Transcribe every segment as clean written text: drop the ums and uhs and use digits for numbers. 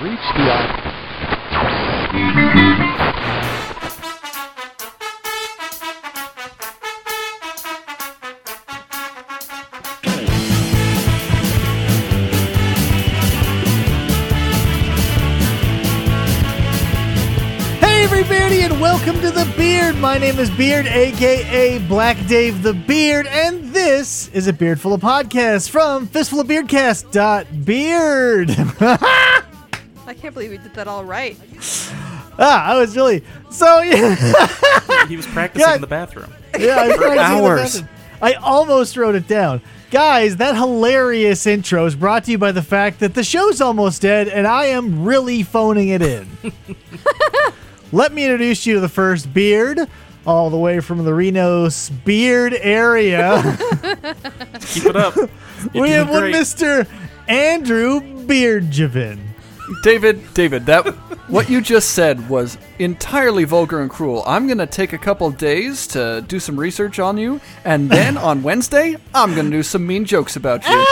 reached the island. And welcome to The Beard. My name is Beard, a.k.a. Black Dave the Beard, and this is a Beardful of Podcasts from fistfulofbeardcast.beard. I can't believe we did that all right. I was really... So, yeah. He was practicing in the bathroom. Yeah, I was For hours. I almost wrote it down. Guys, that hilarious intro is brought to you by the fact that the show's almost dead, and I am really phoning it in. Let me introduce you to the first Beard, all the way from the Reno Beard area. Keep it up. We have one Mr. Andrew Beardjavin. David, that what you just said was entirely vulgar and cruel. I'm going to take a couple days to do some research on you, and then on Wednesday, I'm going to do some mean jokes about you.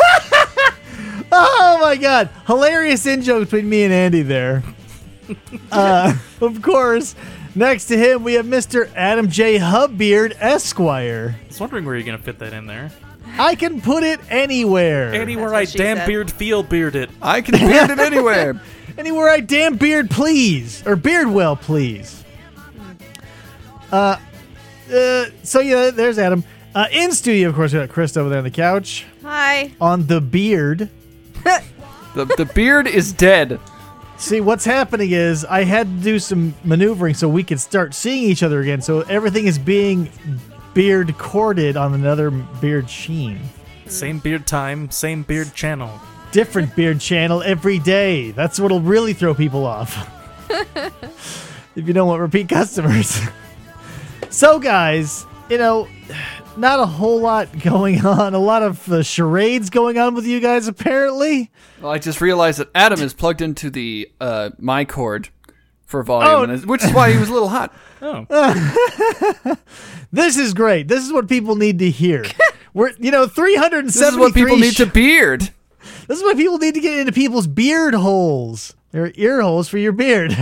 Oh my god. Hilarious in-joke between me and Andy there. Of course, next to him we have Mr. Adam J. Hubbeard, Esquire. I was wondering where you're going to fit that in there. I can put it anywhere. Anywhere I damn said. beard feel beard it. I can beard it anywhere. Anywhere I damn beard please. Or Beardwell please. So yeah, there's Adam. In studio, of course, we got Chris over there on the couch. Hi. On the Beard. The beard is dead. See, what's happening is I had to do some maneuvering so we could start seeing each other again. So everything is being beard corded on another Beard Sheen. Same beard time, same beard channel. Different Beard channel every day. That's what'll really throw people off. If you don't want repeat customers. So, guys, not a whole lot going on. A lot of charades going on with you guys, apparently. Well, I just realized that Adam is plugged into the my cord for volume, which is why he was a little hot. Oh. This is great. This is what people need to hear. We're 373. This is what people need to beard. This is what people need to get into people's beard holes. They're ear holes for your beard.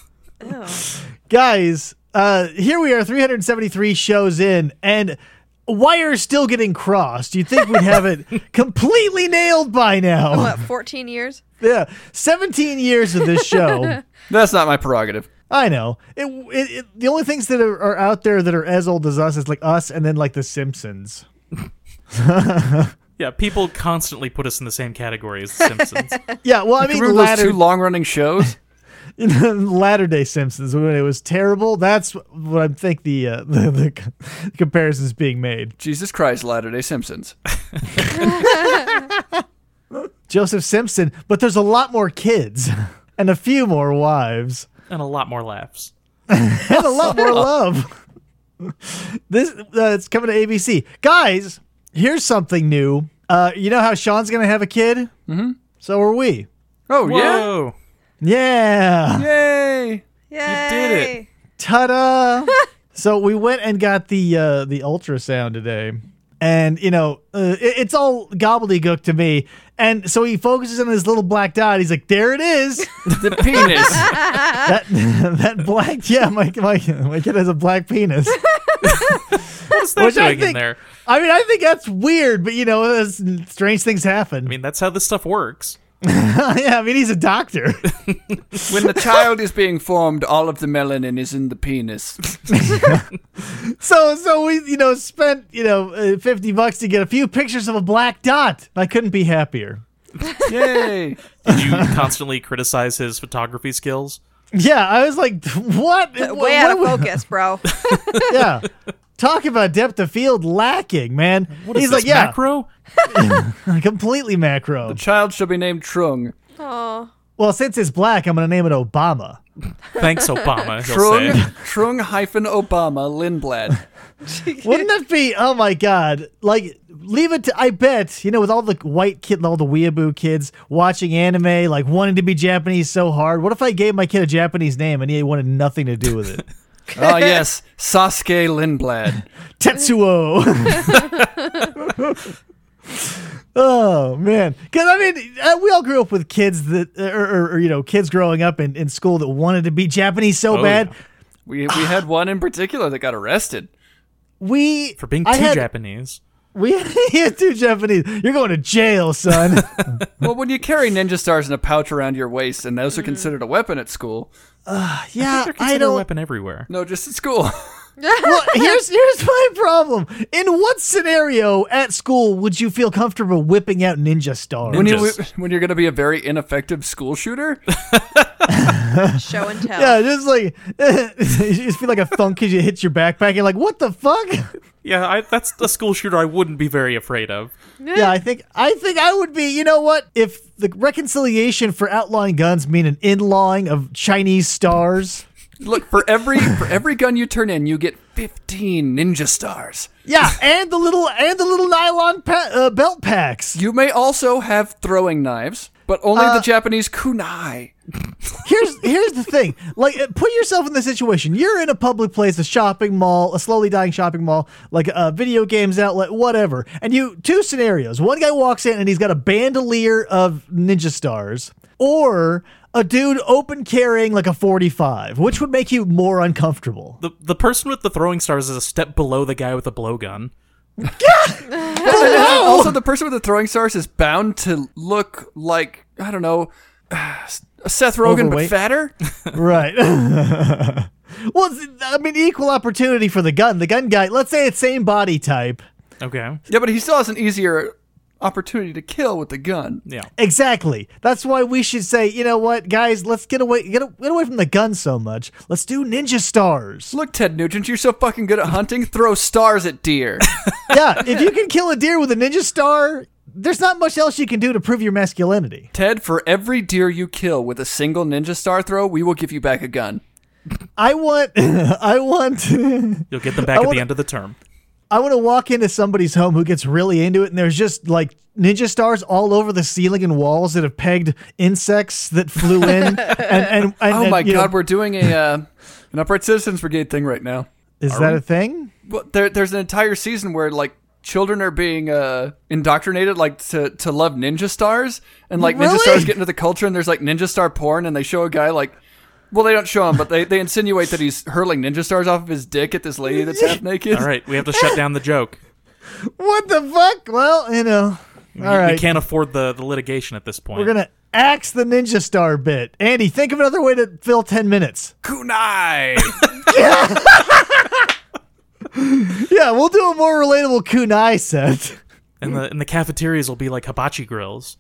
Guys, here we are, 373 shows in, and wires still getting crossed. You'd think we'd have it completely nailed by now. What, 14 years? Yeah, 17 years of this show. That's not my prerogative. I know. The only things that are out there that are as old as us is like us and then like The Simpsons. Yeah, people constantly put us in the same category as The Simpsons. Yeah, well, I mean, Remember those two long-running shows? Latter-day Simpsons, when it was terrible. That's what I think the comparison is being made. Jesus Christ, Latter-day Simpsons. Joseph Simpson, but there's a lot more kids and a few more wives. And a lot more laughs. And a lot more love. This it's coming to ABC. Guys, here's something new. You know how Sean's going to have a kid? Mm-hmm. So are we. Oh, Whoa. Yeah. Yay! Yay. You did it. Ta-da! So we went and got the ultrasound today. And, it's all gobbledygook to me. And so he focuses on his little black dot. He's like, there it is. The penis. that black, yeah, my kid has a black penis. What's that doing in there? I mean, I think that's weird, but, strange things happen. I mean, that's how this stuff works. Yeah, I mean, he's a doctor. When the child is being formed, all of the melanin is in the penis. So we, spent, $50 to get a few pictures of a black dot. I couldn't be happier. Yay! Did you constantly criticize his photography skills? Yeah, I was like, what? Way out of focus, bro. Yeah. Talk about depth of field lacking, man. What is He's this, like, yeah. macro? Completely macro. The child shall be named Trung. Oh. Well, since it's black, I'm going to name it Obama. Thanks, Obama, he'll say. Trung-Obama Lindblad. Wouldn't that be, oh my God, like, leave it to, I bet, with all the white kid, all the weeaboo kids watching anime, like wanting to be Japanese so hard. What if I gave my kid a Japanese name and he wanted nothing to do with it? Oh, yes. Sasuke Lindblad. Tetsuo. Oh man, because I mean, we all grew up with kids that, or kids growing up in school that wanted to be Japanese so bad. Yeah. We had one in particular that got arrested. For being too Japanese. We had two Japanese. You're going to jail, son. Well, when you carry ninja stars in a pouch around your waist, and those are considered a weapon at school. Yeah, They're I considered a don't. weapon everywhere. No, just at school. Well, here's my problem. In what scenario at school would you feel comfortable whipping out ninja stars? When you're going to be a very ineffective school shooter. Show and tell. Yeah, just like you just feel like a thunk because you hit your backpack. You're like, what the fuck? Yeah, that's a school shooter I wouldn't be very afraid of. Yeah, I think I would be. You know what? If the reconciliation for outlawing guns mean an inlawing of Chinese stars. Look, for every gun you turn in, you get 15 ninja stars. Yeah, and the little nylon belt packs. You may also have throwing knives, but only the Japanese kunai. Here's the thing. Like, put yourself in the situation. You're in a public place, a shopping mall, a slowly dying shopping mall, like a video games outlet, whatever. And two scenarios. One guy walks in and he's got a bandolier of ninja stars, or a dude open carrying like a 45. Which would make you more uncomfortable? The person with the throwing stars is a step below the guy with the blowgun. Also, the person with the throwing stars is bound to look like, I don't know, Seth Rogen, Overweight? but fatter. Right. Well, I mean, equal opportunity for the gun. The gun guy, let's say it's same body type. Okay. Yeah, but he still has an easier opportunity to kill with the gun. Yeah. Exactly. That's why we should say, you know what, guys, let's get away from the gun so much. Let's do ninja stars. Look, Ted Nugent, you're so fucking good at hunting. Throw stars at deer. Yeah, if you can kill a deer with a ninja star, there's not much else you can do to prove your masculinity. Ted, for every deer you kill with a single ninja star throw, we will give you back a gun. I want You'll get them back at the end of the term. I want to walk into somebody's home who gets really into it, and there's just like ninja stars all over the ceiling and walls that have pegged insects that flew in. and Oh my you God, know, we're doing an Upright Citizens Brigade thing right now. is that a thing? Well, there's an entire season where like children are being indoctrinated like to love ninja stars, and like ninja Really? stars get into the culture, and there's like ninja star porn, and they show a guy like. Well, they don't show him, but they insinuate that he's hurling ninja stars off of his dick at this lady that's half naked. All right, we have to shut down the joke. What the fuck? Well, you know. All right. We can't afford the litigation at this point. We're going to axe the ninja star bit. Andy, think of another way to fill 10 minutes. Kunai! Yeah, we'll do a more relatable kunai set. And the cafeterias will be like hibachi grills.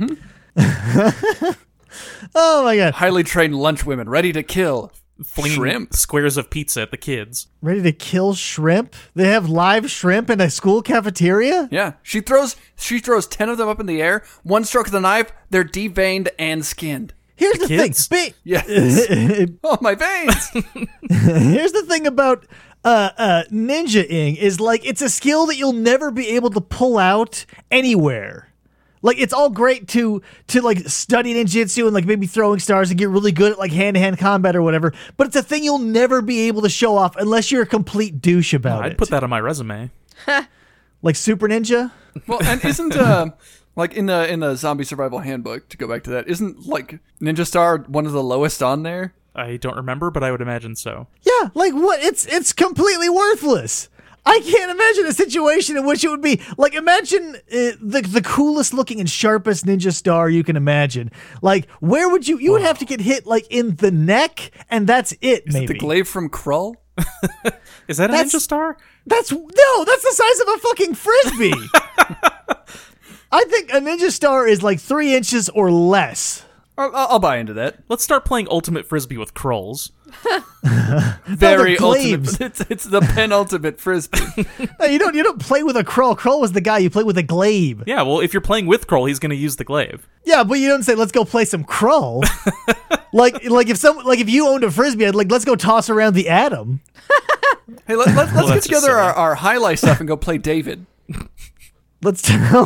Oh, my God. Highly trained lunch women ready to kill. Flinging Shrimp. squares of pizza at the kids. Ready to kill shrimp? They have live shrimp in a school cafeteria? Yeah, she throws 10 of them up in the air. One stroke of the knife, they're deveined and skinned. Here's the kids? thing. Yes. Oh, my veins. Here's the thing about ninja-ing is like it's a skill that you'll never be able to pull out anywhere. Like, it's all great to like study ninjutsu and like maybe throwing stars and get really good at like hand-to-hand combat or whatever, but it's a thing you'll never be able to show off unless you're a complete douche about it. I'd put that on my resume. Like Super Ninja? Well, and isn't like in the Zombie Survival Handbook, to go back to that, isn't like Ninja Star one of the lowest on there? I don't remember, but I would imagine so. Yeah, like what? It's completely worthless. I can't imagine a situation in which it would be like, imagine the coolest looking and sharpest ninja star you can imagine. Like, where would you would have to get hit like in the neck, and that's it. Is maybe it the glaive from Krull? Is that a ninja star? That's the size of a fucking frisbee. I think a ninja star is like 3 inches or less. I'll buy into that. Let's start playing Ultimate Frisbee with Krolls. Very glaives. ultimate. It's the penultimate frisbee. No, you don't play with a Krull. Krull was the guy. You play with a glaive. Yeah, well, if you're playing with Kroll, he's going to use the glaive. Yeah, but you don't say let's go play some Krull. like if you owned a frisbee, I'd like let's go toss around the atom. Hey, let's get that's together silly. our highlight stuff and go play David. Let's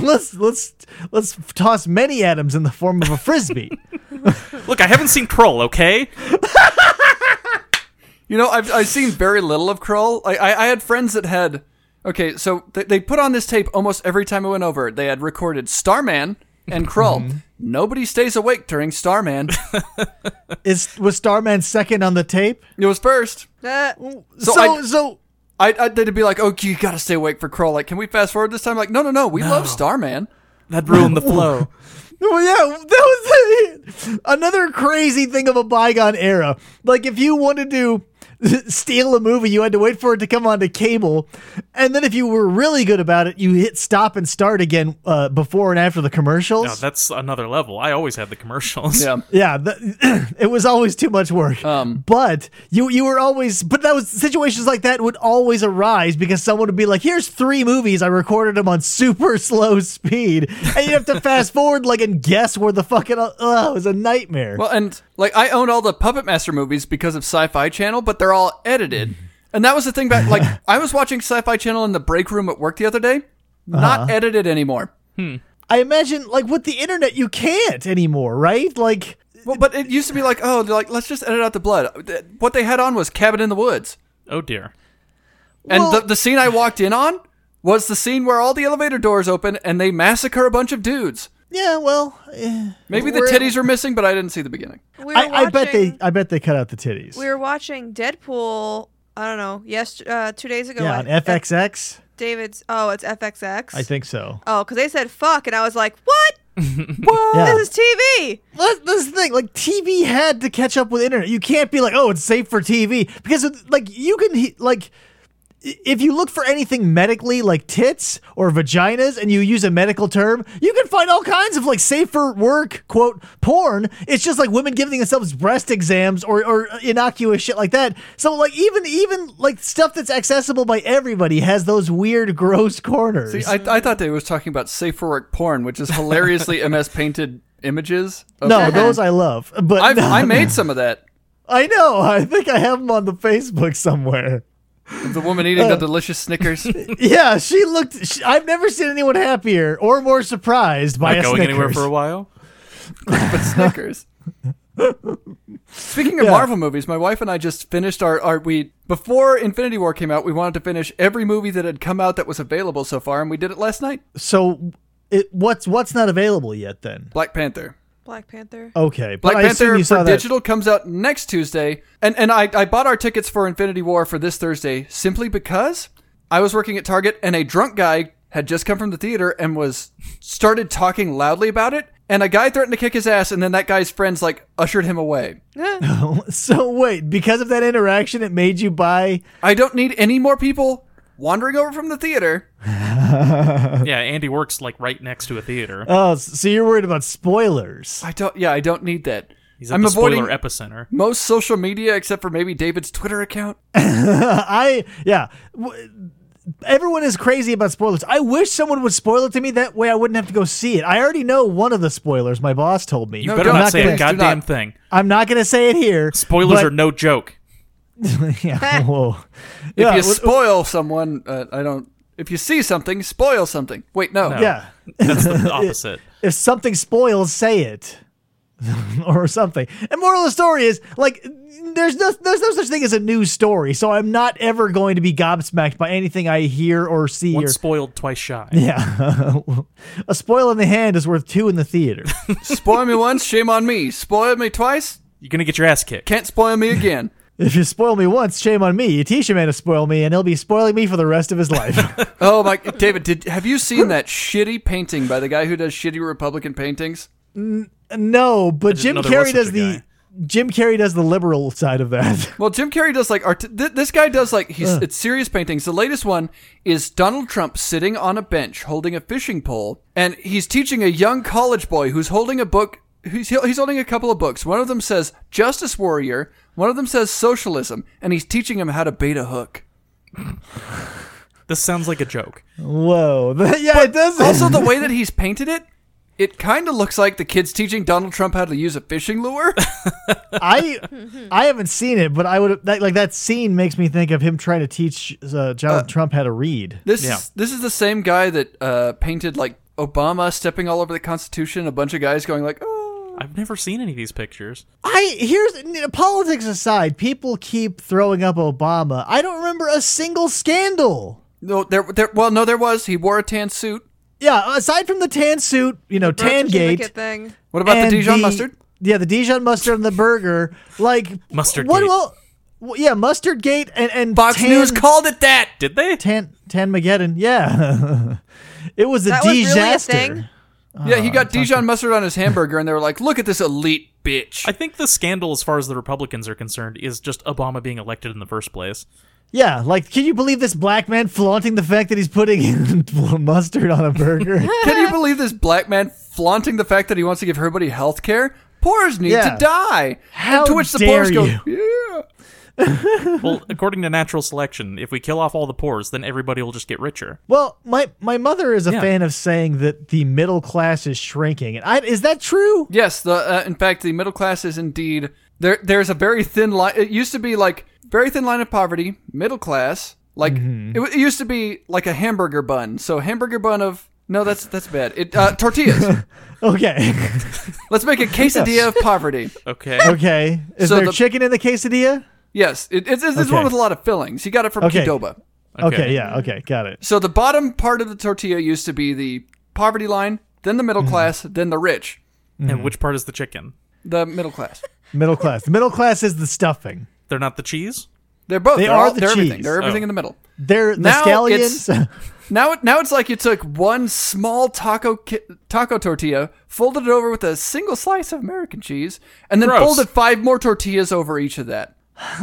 toss many atoms in the form of a frisbee. Look, I haven't seen Kroll, okay? You know, I've seen very little of Krull. I had friends that had Okay, so they put on this tape almost every time it went over. They had recorded Starman and Krull. Nobody stays awake during Starman. Was Starman second on the tape? It was first. So They'd be like, "Oh, you gotta stay awake for Krull." Like, can we fast forward this time? Like, no, we love Starman. That ruined the flow. Well, yeah, that was another crazy thing of a bygone era. Like, if you wanted to steal a movie, you had to wait for it to come onto cable, and then if you were really good about it, you hit stop and start again before and after the commercials. No, that's another level. I always had the commercials. Yeah, it was always too much work. But you were always, but that was situations like that would always arise because someone would be like, "Here's 3 movies. I recorded them on super slow speed," and you have to fast forward and guess where the fucking it was a nightmare. Well, and like I owned all the Puppet Master movies because of Sci-Fi Channel, but they're all edited. And that was the thing back, like, I was watching Sci-Fi Channel in the break room at work the other day. Not edited anymore. I imagine, like, with the internet, you can't anymore, right? Like, well, but it used to be like, oh, they're like, let's just edit out the blood. What they had on was Cabin in the Woods. Oh, dear. And the scene I walked in on was the scene where all the elevator doors open and they massacre a bunch of dudes. Yeah, well, maybe the titties were missing, but I didn't see the beginning. I bet they cut out the titties. We were watching Deadpool. I don't know. 2 days ago. Yeah, on FXX. David's. Oh, it's FXX. I think so. Oh, because they said "fuck" and I was like, "What? What? Yeah. This is TV." This is the thing. Like, TV had to catch up with internet. You can't be like, "Oh, it's safe for TV," because like you can like. If you look for anything medically, like tits or vaginas, and you use a medical term, you can find all kinds of, like, safe for work, quote, porn. It's just like women giving themselves breast exams or innocuous shit like that. So, like, even like stuff that's accessible by everybody has those weird, gross corners. See, I thought they was talking about safe for work porn, which is hilariously MS painted images. No, those I love. But I made some of that. I know. I think I have them on the Facebook somewhere. The woman eating the delicious Snickers. Yeah, she looked. I've never seen anyone happier or more surprised by a going Snickers. Anywhere for a while. But Snickers. Speaking of Marvel movies, my wife and I just finished before Infinity War came out, we wanted to finish every movie that had come out that was available so far, and we did it last night. So, what's not available yet then? Black Panther. Black Panther. Okay, Black but Panther for digital comes out next Tuesday, and I bought our tickets for Infinity War for this Thursday simply because I was working at Target and a drunk guy had just come from the theater and started talking loudly about it, and a guy threatened to kick his ass, and then that guy's friends ushered him away. So wait, because of that interaction, it made you buy? I don't need any more people wandering over from the theater. Yeah, Andy works right next to a theater. Oh, so you're worried about spoilers? I don't need that. He's at the spoiler epicenter. Most social media except for maybe David's Twitter account. Everyone is crazy about spoilers. I wish someone would spoil it to me. That way I wouldn't have to go see it. I already know one of the spoilers. My boss told me. You better not say a goddamn thing. I'm not going to say it here. Spoilers are no joke. Yeah. Whoa. If you spoil someone, if you see something, spoil something. Wait, no. Yeah. That's the opposite. If something spoils, say it. Or something. And moral of the story is, there's no such thing as a news story, so I'm not ever going to be gobsmacked by anything I hear or see. Once spoiled, twice shy. Yeah. A spoil in the hand is worth 2 in the theater. Spoil me once, shame on me. Spoil me twice, you're going to get your ass kicked. Can't spoil me again. If you spoil me once, shame on me. You teach a man to spoil me, and he'll be spoiling me for the rest of his life. Oh, my... David, have you seen that shitty painting by the guy who does shitty Republican paintings? No, but Jim Carrey does the liberal side of that. Well, Jim Carrey does this guy does it's serious paintings. The latest one is Donald Trump sitting on a bench holding a fishing pole, and he's teaching a young college boy who's holding a book. He's holding a couple of books. One of them says Justice Warrior. One of them says Socialism, and he's teaching him how to bait a hook. This sounds like a joke. Whoa. Yeah, it does. Also, the way that he's painted it, it kind of looks like the kid's teaching Donald Trump how to use a fishing lure. I haven't seen it, but I would that scene makes me think of him trying to teach Donald Trump how to read. This is the same guy that painted Obama stepping all over the Constitution. A bunch of guys going oh. I've never seen any of these pictures. Politics aside, people keep throwing up Obama. I don't remember a single scandal No, there was. He wore a tan suit. Yeah, aside from the tan suit, Birth Tangate. certificate thing. What about the and Dijon mustard? Yeah, the Dijon mustard on the burger. Like Mustard what? Gate. Well, yeah, Mustard Gate and Fox News called it that. Did they? Tanmageddon. Yeah, it was a That was really a disaster. thing? Yeah, he got Dijon mustard on his hamburger, and they were like, "Look at this elite bitch." I think the scandal, as far as the Republicans are concerned, is just Obama being elected in the first place. Yeah, like, can you believe this black man flaunting the fact that he's putting mustard on a burger? Can you believe this black man flaunting the fact that he wants to give everybody health care? Poors need Yeah. to die. How and to which the dare poors go, you. yeah. Well, according to natural selection, if we kill off all the poors, then everybody will just get richer. Well, my mother is a Yeah. fan of saying that the middle class is shrinking. And is that true? Yes, in fact, the middle class is indeed there's a very thin line. It used to be like very thin line of poverty, middle class. Like it used to be like a hamburger bun. So hamburger bun of no, that's bad. Tortillas. Okay. Let's make a quesadilla of poverty. Okay. Okay. Is So there the- chicken in the quesadilla? Yes, it's Okay. one with a lot of fillings. You got it from Okay. Qdoba. Okay, yeah, okay, got it. So the bottom part of the tortilla used to be the poverty line, then the middle class, then the rich. And which part is the chicken? The middle class. Middle class. The middle class is the stuffing. They're not the cheese? They're both. They They're are all, the they're cheese. everything. They're everything Oh. in the middle. They're the Now scallions. Now it's like you took one small taco tortilla, folded it over with a single slice of American cheese, and then Gross. folded 5 more tortillas over each of that.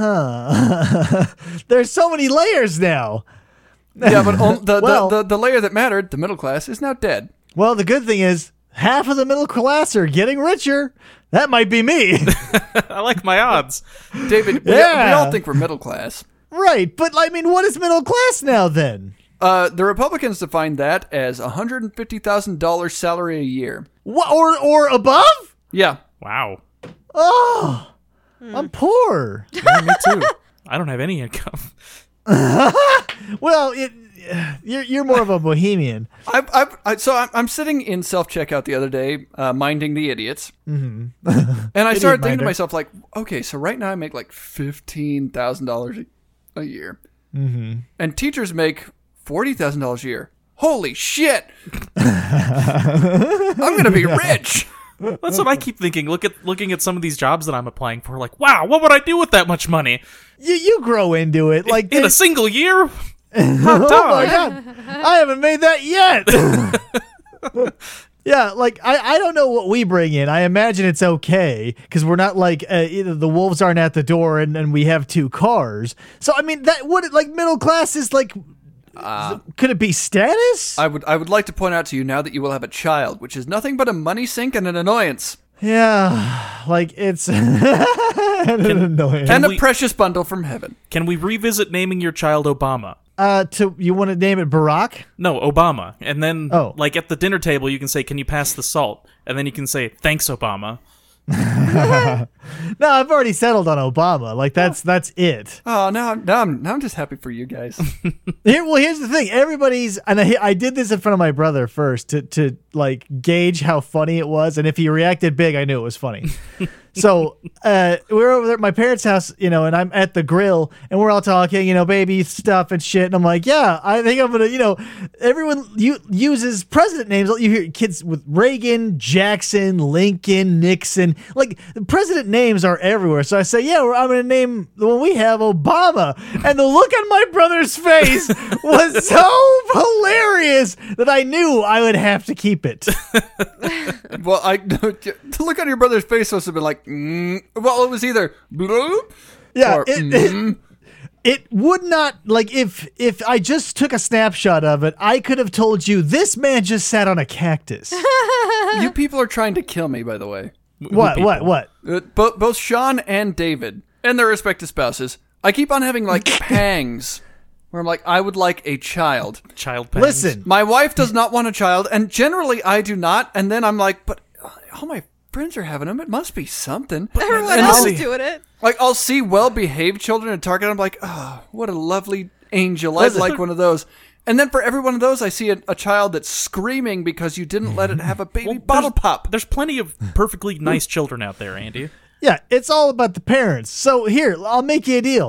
There's so many layers now. Yeah, but Well- the layer that mattered, the middle class, is now dead. Well, the good thing is half of the middle class are getting richer. That might be me. I like my odds. David, we Yeah. all think we're middle class. Right, but I mean, what is middle class now then? The Republicans define that as $150,000 salary a year. What, or above? Yeah. Wow. Oh, I'm poor. Yeah, me too. I don't have any income. Well, you're more of a bohemian. I'm sitting in self-checkout the other day, minding the idiots. And I started thinking to minder. myself, like, okay, so right now I make like $15,000 a year. And teachers make $40,000 a year. Holy shit! I'm going to be rich! That's what I keep thinking. Looking at some of these jobs that I'm applying for, like, wow, what would I do with that much money You grow into it. Like in a single year? oh my god, I haven't made that yet. Yeah, like I don't know what we bring in. I imagine it's okay because we're not like the wolves aren't at the door and we have 2 cars. So I mean that would like middle class is like. Could it be status? I would like to point out to you now that you will have a child, which is nothing but a money sink and an annoyance. Yeah, like it's an annoyance. And a we- precious bundle from heaven. Can we revisit naming your child Obama? You want to name it Barack? No, Obama. And then, Oh. like, at the dinner table, you can say, can you pass the salt? And then you can say, thanks, Obama. No, I've already settled on Obama. Like that's it. Oh, now I'm just happy for you guys. Here's the thing. Everybody's and I did this in front of my brother first to like gauge how funny it was, and if he reacted big, I knew it was funny. So we're over there at my parents' house, and I'm at the grill, and we're all talking, baby stuff and shit. And I'm like, yeah, I think I'm gonna, everyone uses president names. You hear kids with Reagan, Jackson, Lincoln, Nixon. Like the president names are everywhere. So I say, yeah, I'm gonna name the one we have Obama. And the look on my brother's face was so hilarious that I knew I would have to keep it. Well, to look on your brother's face must have been like, well, it was either bloop Yeah, or it would not, like, if I just took a snapshot of it, I could have told you this man just sat on a cactus. You people are trying to kill me, by the way. What? Both Sean and David and their respective spouses. I keep on having like pangs where I'm like, I would like a child. Child pangs. Listen, My wife does not want a child, and generally I do not. And then I'm like, but all my friends are having them. It must be something. Everyone And else I'll- is doing it. Like, I'll see well-behaved children at Target. I'm like, oh, what a lovely angel. I'd Listen. like one of those. And then for every one of those, I see a child that's screaming because you didn't let it have a baby Well, bottle pop. There's plenty of perfectly nice children out there, Andy. yeah, it's all about the parents. So here, I'll make you a deal.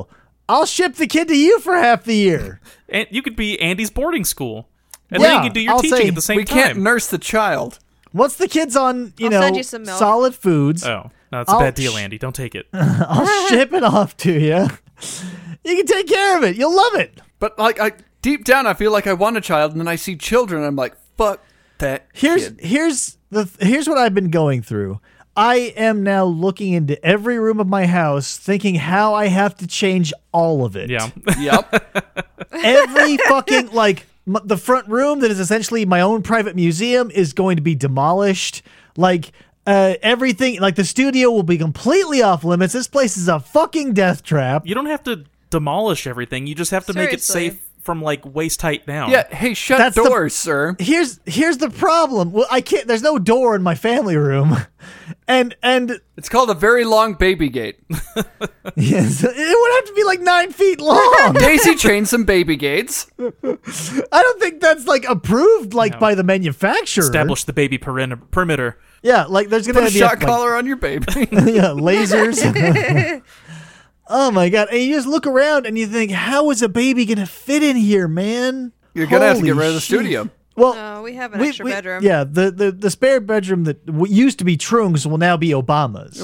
I'll ship the kid to you for half the year. And you could be Andy's boarding school. And Yeah, then you could do your I'll teaching say, at the same We time. can't nurse the child. Once the kid's on, I'll send you some milk. solid foods, Oh, no, it's a I'll bad deal, Andy. Don't take it. I'll ship it off to you. You can take care of it. You'll love it. But like, deep down, I feel like I want a child, and then I see children, and I'm like, fuck that kid. Here's what I've been going through. I am now looking into every room of my house, thinking how I have to change all of it. Yeah. Yep. Every fucking the front room that is essentially my own private museum is going to be demolished. Everything, like the studio will be completely off limits. This place is a fucking death trap. You don't have to demolish everything. You just have to make it Seriously. safe from like waist height down. Yeah, hey, shut That's the- doors, sir. Here's the problem. Well, I can't. There's no door in my family room, and It's called a very long baby gate. yes, it would have to be like 9 feet long. Daisy chained some baby gates. I don't think that's approved by the manufacturer. Establish the baby perimeter. Yeah, there's Put gonna a be shot collar on your baby. yeah, lasers. Oh my god! And you just look around and you think, how is a baby gonna fit in here, man? You're gonna have to get Holy rid of the shit. studio. Well, No, we have an extra bedroom. Yeah, the spare bedroom that used to be Trung's will now be Obama's.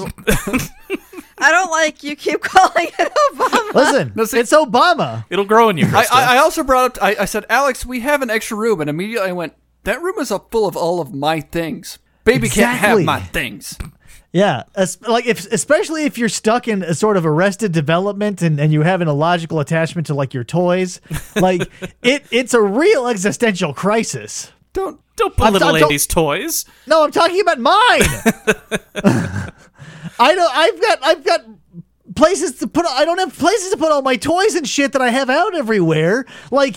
I don't like you keep calling it Obama. Listen, No, see- it's Obama. It'll grow in you, Krista. I also brought up, I said, Alex, we have an extra room. And immediately I went, that room is full of all of my things. Baby can't have Exactly. my things. Yeah, especially if you're stuck in a sort of arrested development and you having a logical attachment to your toys, it's a real existential crisis. Don't. belittle don't- Andy's toys. No, I'm talking about mine. I've got places to put. I don't have places to put all my toys and shit that I have out everywhere.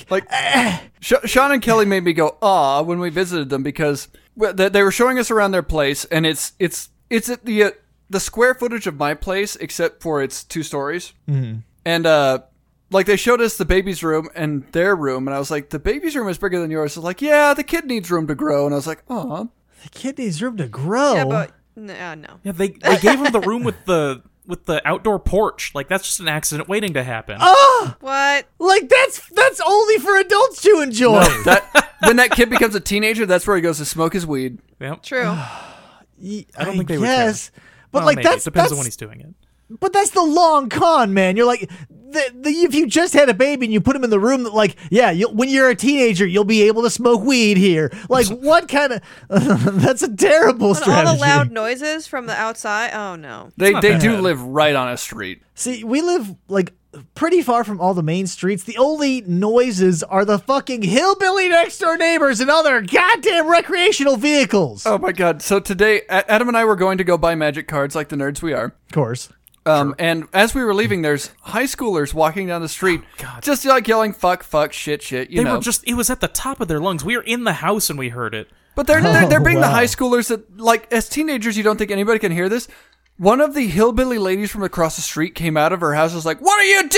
Sean and Kelly made me go, aw, when we visited them because they were showing us around their place, and it's at the square footage of my place, except for it's 2 stories. Mm-hmm. And they showed us the baby's room and their room, and I was like, the baby's room is bigger than yours. So like, yeah, the kid needs room to grow, and I was like, aw. the kid needs room to grow. Yeah, but no. Yeah, they gave him the room with the outdoor porch. That's just an accident waiting to happen. What? That's only for adults to enjoy. When that kid becomes a teenager, that's where he goes to smoke his weed. Yep. True. I don't think they would care. But Well, maybe. that's It depends that's on when he's doing it. But that's the long con, man. You're like, if you just had a baby and you put him in the room, when you're a teenager, you'll be able to smoke weed here. What kind of? That's a terrible And strategy. all the loud noises from the outside. Oh no. They not do bad. live right on a street. See, we live pretty far from all the main streets. The only noises are the fucking hillbilly next door neighbors and other goddamn recreational vehicles. Oh my god. So today, Adam and I were going to go buy magic cards like the nerds we are. Of course. And as we were leaving, there's high schoolers walking down the street, just yelling, fuck, shit, you know. It was at the top of their lungs. We were in the house and we heard it. But they're being the wow. high schoolers that, as teenagers, you don't think anybody can hear this. One of the hillbilly ladies from across the street came out of her house and was like, what are you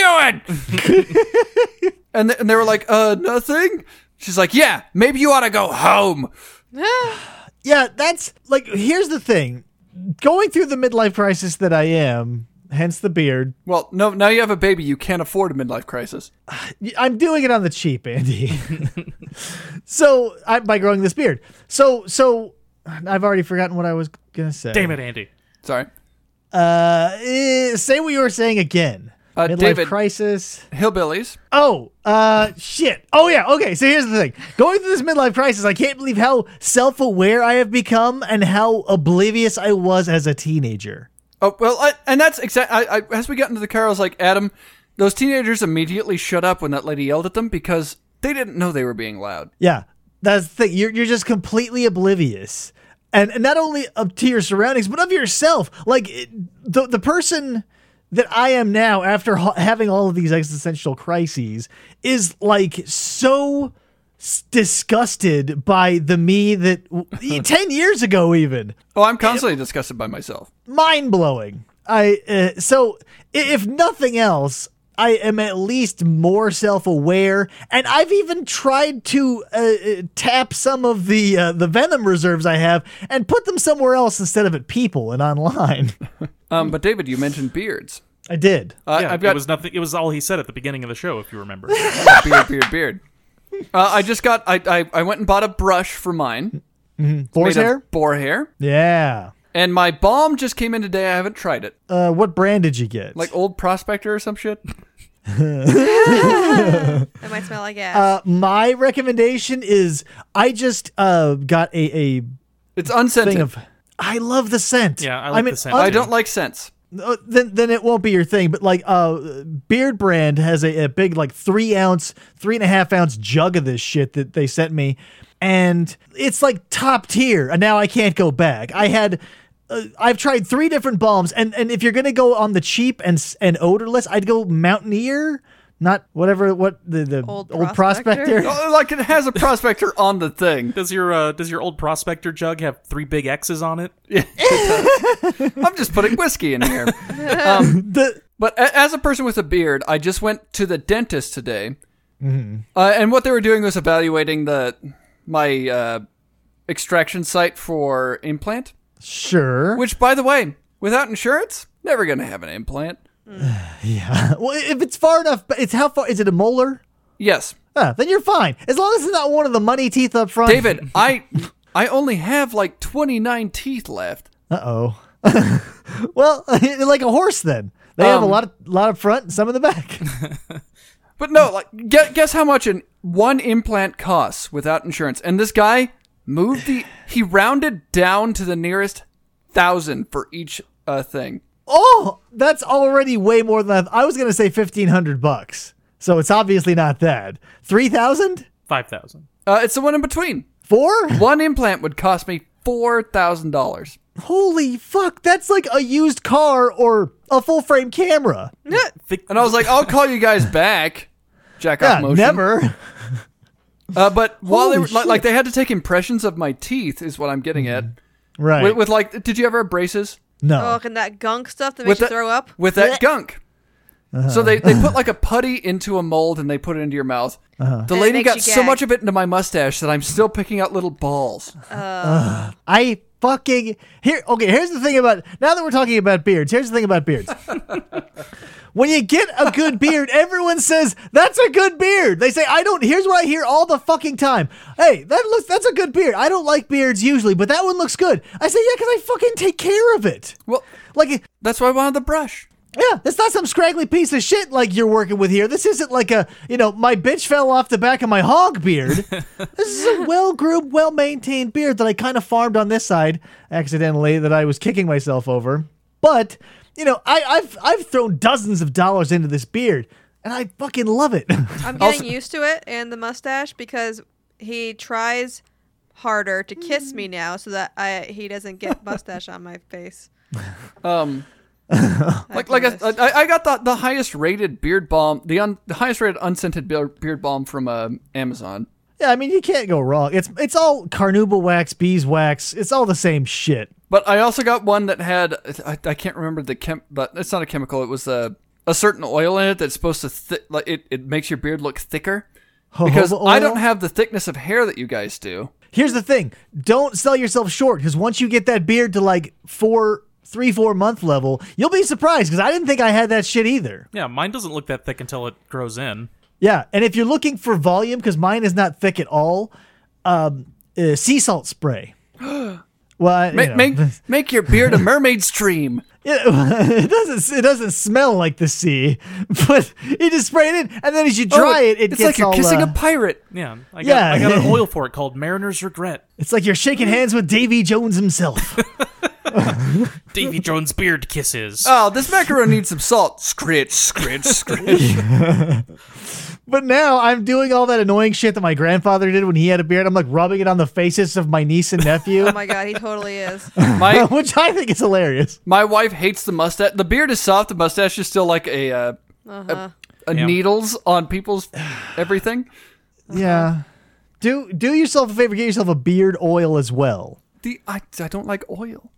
doing? and they were like, nothing. She's like, yeah, maybe you ought to go home. Yeah, that's here's the thing. Going through the midlife crisis that I am, hence the beard, Well, no, now you have a baby. You can't afford a midlife crisis. I'm doing it on the cheap, Andy. By growing this beard. So I've already forgotten what I was gonna say. Damn it, Andy. Sorry. Say what you were saying again. Midlife David, crisis. hillbillies. Oh, shit. Oh, yeah. Okay, so here's the thing. Going through this midlife crisis, I can't believe how self-aware I have become and how oblivious I was as a teenager. Oh, well, and that's exactly. As we got into the car, I was like, Adam, those teenagers immediately shut up when that lady yelled at them because they didn't know they were being loud. Yeah, that's the thing. You're just completely oblivious. And not only up to your surroundings, but of yourself. The person that I am now after having all of these existential crises is so disgusted by the me that 10 years ago even. Oh, I'm constantly disgusted by myself. Mind-blowing. So if nothing else, I am at least more self-aware, and I've even tried to tap some of the venom reserves I have and put them somewhere else instead of at people and online. But David, you mentioned beards. I did. Yeah, I've got it was nothing. It was all he said at the beginning of the show, if you remember. beard. I just got. I went and bought a brush for mine. Boar's made of hair? Boar hair. Yeah. And my balm just came in today. I haven't tried it. What brand did you get? Like Old Prospector or some shit. It might smell like ass. My recommendation is I just got a It's unscented. thing of. I love the scent. Yeah, I like the scent, I too. don't like scents. Then it won't be your thing. But like Beard Brand has a big like 3.5 ounce jug of this shit that they sent me, and it's like top tier. And now I can't go back. I've tried 3 different balms, and if you're gonna go on the cheap and odorless, I'd go Mountaineer, not what the Old Prospector. Oh, like it has a prospector on the thing. Does your old Prospector jug have 3 big X's on it? Yeah, it does. I'm just putting whiskey in here. But as a person with a beard, I just went to the dentist today, and what they were doing was evaluating my extraction site for implant. Sure. Which, by the way, without insurance, never gonna have an implant. Yeah. Well, if it's far enough, it's how far? Is it a molar? Yes, Then you're fine. As long as it's not one of the money teeth up front. David. I only have like 29 teeth left. Uh-oh. Well, like a horse then. They have a lot of front and some in the back. But no, like guess how much one implant costs without insurance. And this guy he rounded down to the nearest 1,000 for each thing. Oh, that's already way more than I was going to say $1,500. So it's obviously not that. 3,000? 5,000. It's the one in between. 4? One implant would cost me $4,000. Holy fuck, that's like a used car or a full frame camera. And I was like, I'll call you guys back. Jack off Yeah, motion. never. But while they were Holy like shit. they had to take impressions of my teeth is what I'm getting at. Right. With like, did you ever have braces? No. Oh, and that gunk stuff that makes you throw up? With that gunk. So they put like a putty into a mold and they put it into your mouth. The And it lady makes got you so gag. much of it into my mustache that I'm still picking out little balls. I fucking here's the thing about now that we're talking about beards. Here's the thing about beards. When you get a good beard, everyone says that's a good beard. They say here's what I hear all the fucking time. Hey, that's a good beard. I don't like beards usually, but that one looks good. I say yeah, cuz I fucking take care of it. Well, Like that's why I wanted the brush. yeah, it's not some scraggly piece of shit like you're working with here. This isn't like my bitch fell off the back of my hog beard. This is a well-groomed, well-maintained beard that I kind of farmed on this side accidentally that I was kicking myself over. But, I've thrown dozens of dollars into this beard and I fucking love it. I'm getting used to it and the mustache because he tries harder to kiss me now so that he doesn't get mustache on my face. I got the highest rated beard balm, the highest rated unscented beard balm from Amazon. Yeah, I mean, you can't go wrong. It's all carnauba wax, beeswax. It's all the same shit. But I also got one that had I can't remember but it's not a chemical. It was a certain oil in it that's supposed to it makes your beard look thicker. Because Jojoba I oil? don't have the thickness of hair that you guys do. Here's the thing. Don't sell yourself short because once you get that beard to like 4 month level, you'll be surprised because I didn't think I had that shit either. Yeah, mine doesn't look that thick until it grows in. Yeah, and if you're looking for volume, because mine is not thick at all, sea salt spray. Well, Make your beard a mermaid stream. it doesn't smell like the sea, but you just spray it in, and then as you dry it it's gets like you're all, kissing a pirate. Yeah, I got an oil for it called Mariner's Regret. It's like you're shaking hands with Davy Jones himself. Davy Jones beard kisses. Oh, this macaroni needs some salt. Scritch, scritch, scritch. But now I'm doing all that annoying shit that my grandfather did when he had a beard. I'm like rubbing it on the faces of my niece and nephew, Oh my god, he totally is. which I think is hilarious. My wife hates the mustache. The beard is soft. The mustache is still like a needles on people's everything. Yeah. Do yourself a favor. Get yourself a beard oil as well. I don't like oil.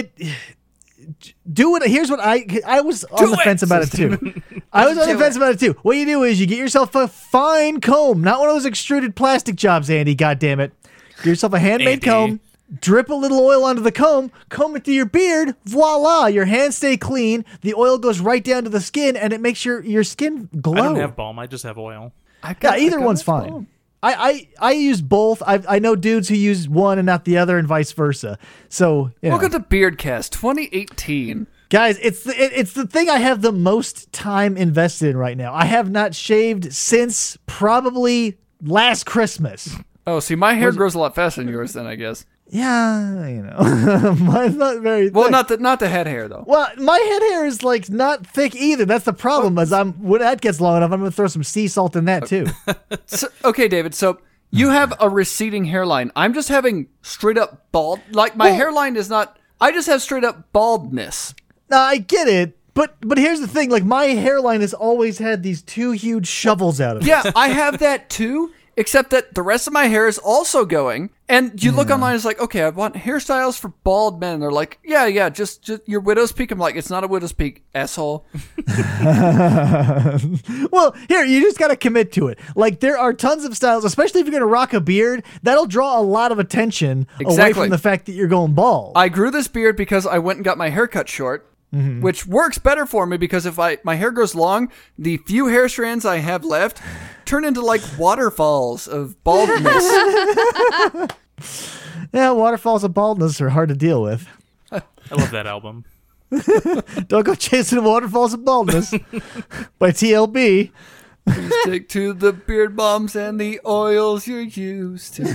Do it. Here's what I was on the fence about it too. I was on the fence about it too. What you do is you get yourself a fine comb, not one of those extruded plastic jobs, Andy. God damn it. Get yourself a handmade Andy. comb. drip a little oil onto the comb it through your beard, voila, your hands stay clean, the oil goes right down to the skin, and it makes your skin glow. I don't have balm. I just have oil. Yeah, either one's fine. I use both. I know dudes who use one and not the other, and vice versa. So, Welcome to Beardcast 2018. Guys, it's the thing I have the most time invested in right now. I have not shaved since probably last Christmas. Oh, see, my hair grows a lot faster than yours then, I guess. Yeah, mine's not very thick. Well, not the head hair, though. Well, my head hair is like not thick either. That's the problem. As when that gets long enough, I'm gonna throw some sea salt in that too. So, okay, David, so you have a receding hairline. I'm just having straight up bald. Like, my hairline is not... I just have straight up baldness. No, I get it, but here's the thing. Like, my hairline has always had these two huge shovels out of it. Yeah, I have that too, except that the rest of my hair is also going. And you look online, it's like, okay, I want hairstyles for bald men. They're like, yeah, just your widow's peak. I'm like, it's not a widow's peak, asshole. Well, here, you just got to commit to it. Like, there are tons of styles, especially if you're going to rock a beard, that'll draw a lot of attention away from the fact that you're going bald. I grew this beard because I went and got my hair cut short. Mm-hmm. Which works better for me because if my hair grows long, the few hair strands I have left turn into like waterfalls of baldness. Yeah, waterfalls of baldness are hard to deal with. I love that album. Don't go chasing waterfalls of baldness by TLB. Please take to the beard balms and the oils you're used to.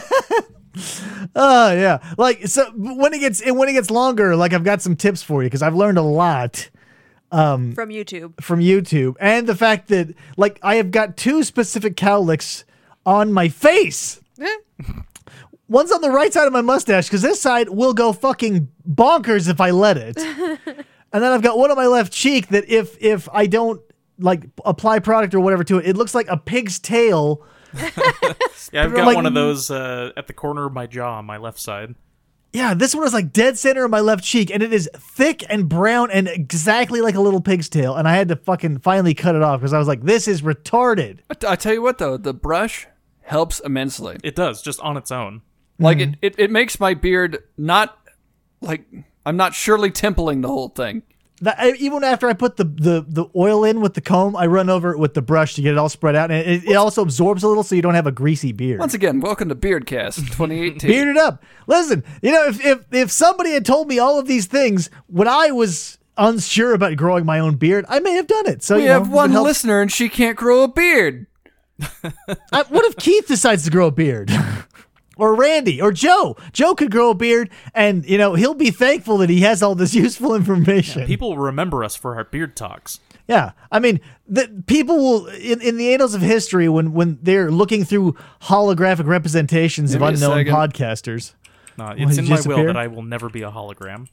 Yeah. Like, so when it gets longer, like, I've got some tips for you because I've learned a lot From YouTube. And the fact that, like, I have got two specific cowlicks on my face. One's on the right side of my mustache because this side will go fucking bonkers if I let it. And then I've got one on my left cheek that if I don't, like, apply product or whatever to it, it looks like a pig's tail. Yeah, I've got like, one of those at the corner of my jaw on my left side. Yeah, this one is like dead center of my left cheek, and it is thick and brown and exactly like a little pig's tail, and I had to fucking finally cut it off because I was like, this is retarded. I tell you what, though, the brush helps immensely. It does, just on its own. Like, it makes my beard not, like, I'm not Shirley Templing the whole thing. Even after I put the oil in with the comb, I run over it with the brush to get it all spread out, and it also absorbs a little so you don't have a greasy beard. Once again, welcome to Beardcast 2018. Beard it up. Listen, if somebody had told me all of these things when I was unsure about growing my own beard, I may have done it. So we have one listener and she can't grow a beard. What if Keith decides to grow a beard? Or Randy, or Joe. Joe could grow a beard, and, he'll be thankful that he has all this useful information. Yeah, people remember us for our beard talks. Yeah. I mean, people will, in the annals of history, when they're looking through holographic representations of unknown podcasters. It's in my will that I will never be a hologram.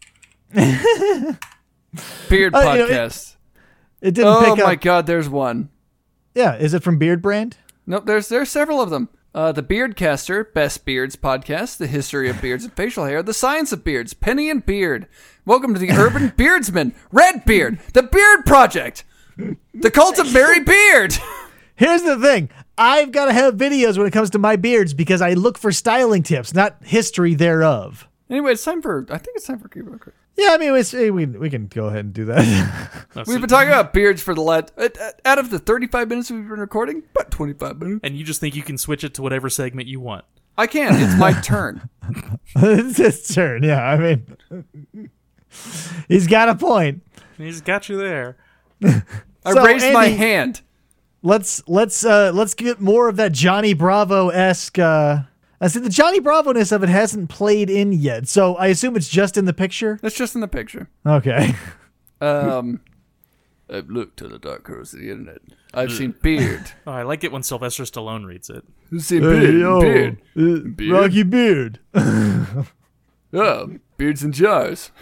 Beard podcast. It didn't pick up. Oh my God, there's one. Yeah, is it from Beard Brand? Nope, there's several of them. The Beardcaster, Best Beards Podcast, The History of Beards and Facial Hair, The Science of Beards, Penny and Beard. Welcome to the Urban Beardsman, Red Beard, The Beard Project, The Cult of Mary Beard. Here's the thing. I've got to have videos when it comes to my beards because I look for styling tips, not history thereof. Anyway, I think it's time for Keep It. Yeah, I mean, we can go ahead and do that. We've been talking about beards for the last... out of the 35 minutes we've been recording, about 25 minutes. And you just think you can switch it to whatever segment you want. I can. It's my turn. It's his turn, yeah. I mean, he's got a point. He's got you there. I raised Andy, my hand. Let's get more of that Johnny Bravo-esque... I said the Johnny Bravo-ness of it hasn't played in yet, so I assume it's just in the picture? It's just in the picture. Okay. I've looked to the dark corners of the internet. I've seen Beard. Oh, I like it when Sylvester Stallone reads it. I've seen Beard. Beard. Rocky Beard. Oh, beards in jars.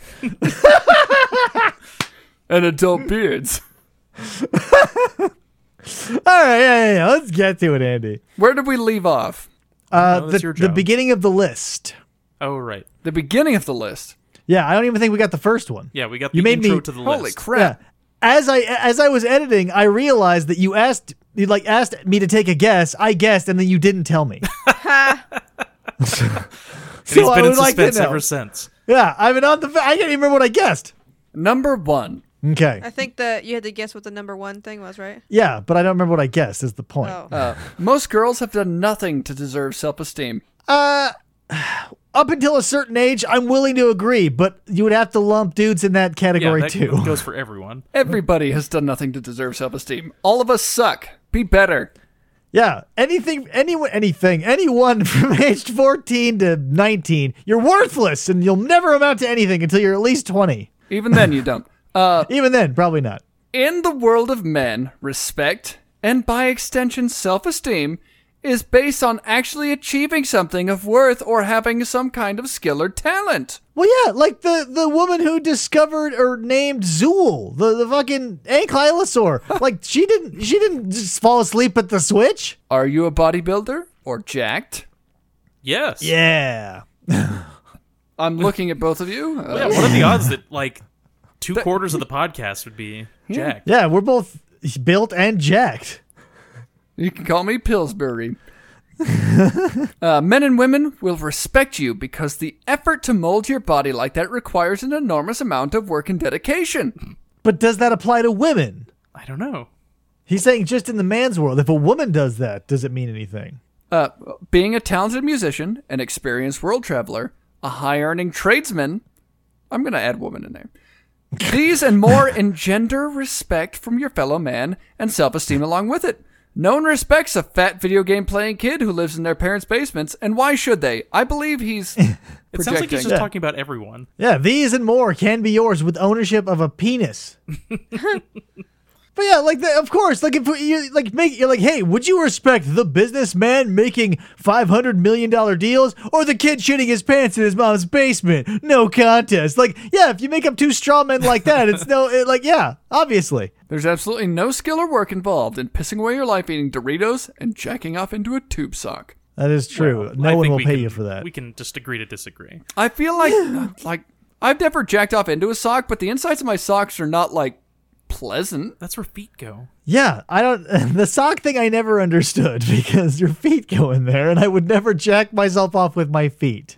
And adult beards. All right, yeah. Let's get to it, Andy. Where did we leave off? The beginning of the list. Oh, right. The beginning of the list. Yeah, I don't even think we got the first one. Yeah, we got the intro to the list. Holy crap. Yeah. As I was editing, I realized that you asked me to take a guess. I guessed, and then you didn't tell me. he's I been in would like to suspense know. ever since. Yeah, I've been on the. I can't even remember what I guessed. Number 1. Okay. I think that you had to guess what the number 1 thing was, right? Yeah, but I don't remember what I guessed. Is the point? Oh. Most girls have done nothing to deserve self-esteem. Up until a certain age, I'm willing to agree, but you would have to lump dudes in that Yeah, category that too. goes for everyone. Everybody has done nothing to deserve self-esteem. All of us suck. Be better. Yeah, anyone from age 14 to 19, you're worthless, and you'll never amount to anything until you're at least 20. Even then, you don't. Even then, probably not. In the world of men, respect, and by extension, self-esteem, is based on actually achieving something of worth or having some kind of skill or talent. Well, yeah, like the woman who discovered or named Zool, the fucking ankylosaur. Like she didn't just fall asleep at the switch. Are you a bodybuilder or jacked? Yes. Yeah. I'm looking at both of you. Yeah, what are the odds that like 2/4 of the podcast would be Jack? Yeah, we're both built and jacked. You can call me Pillsbury. Men and women will respect you because the effort to mold your body like that requires an enormous amount of work and dedication. But does that apply to women? I don't know. He's saying just in the man's world. If a woman does that, does it mean anything? Being a talented musician, an experienced world traveler, a high-earning tradesman, I'm going to add woman in there. These and more engender respect from your fellow man and self-esteem along with it. No one respects a fat video game playing kid who lives in their parents' basements, and why should they? I believe he's It projecting. sounds like he's just talking about everyone. Yeah, these and more can be yours with ownership of a penis. But yeah, like of course, like if you're like, hey, would you respect the businessman making $500 million deals or the kid shitting his pants in his mom's basement? No contest. Like, yeah, if you make up two straw men like that, yeah, obviously. There's absolutely no skill or work involved in pissing away your life eating Doritos and jacking off into a tube sock. That is true. Well, no I one think will we pay can- you for that. We can just agree to disagree. I feel like I've never jacked off into a sock, but the insides of my socks are not like pleasant. That's where feet go. Yeah, I don't. The sock thing I never understood because your feet go in there, and I would never jack myself off with my feet.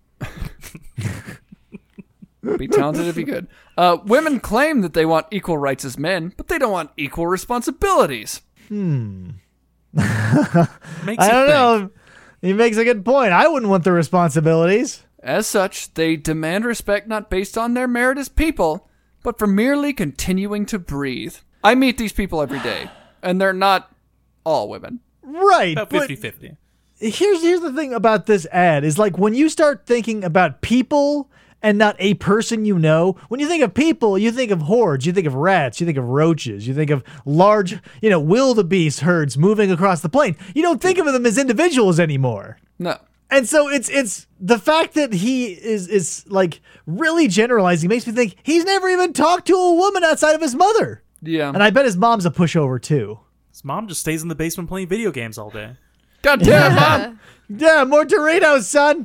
Be talented if you could. Women claim that they want equal rights as men, but they don't want equal responsibilities. Makes I you don't think. know. He makes a good point. I wouldn't want the responsibilities. As such, they demand respect not based on their merit as people, but for merely continuing to breathe. I meet these people every day, and they're not all women. Right. About but 50-50. here's the thing about this ad is like when you start thinking about people and not a person you know, when you think of people, you think of hordes, you think of rats, you think of roaches, you think of large, wildebeest herds moving across the plain. You don't think of them as individuals anymore. No. And so it's the fact that he is like really generalizing makes me think he's never even talked to a woman outside of his mother. Yeah. And I bet his mom's a pushover too. His mom just stays in the basement playing video games all day. God damn, Mom! Yeah, more Doritos, son.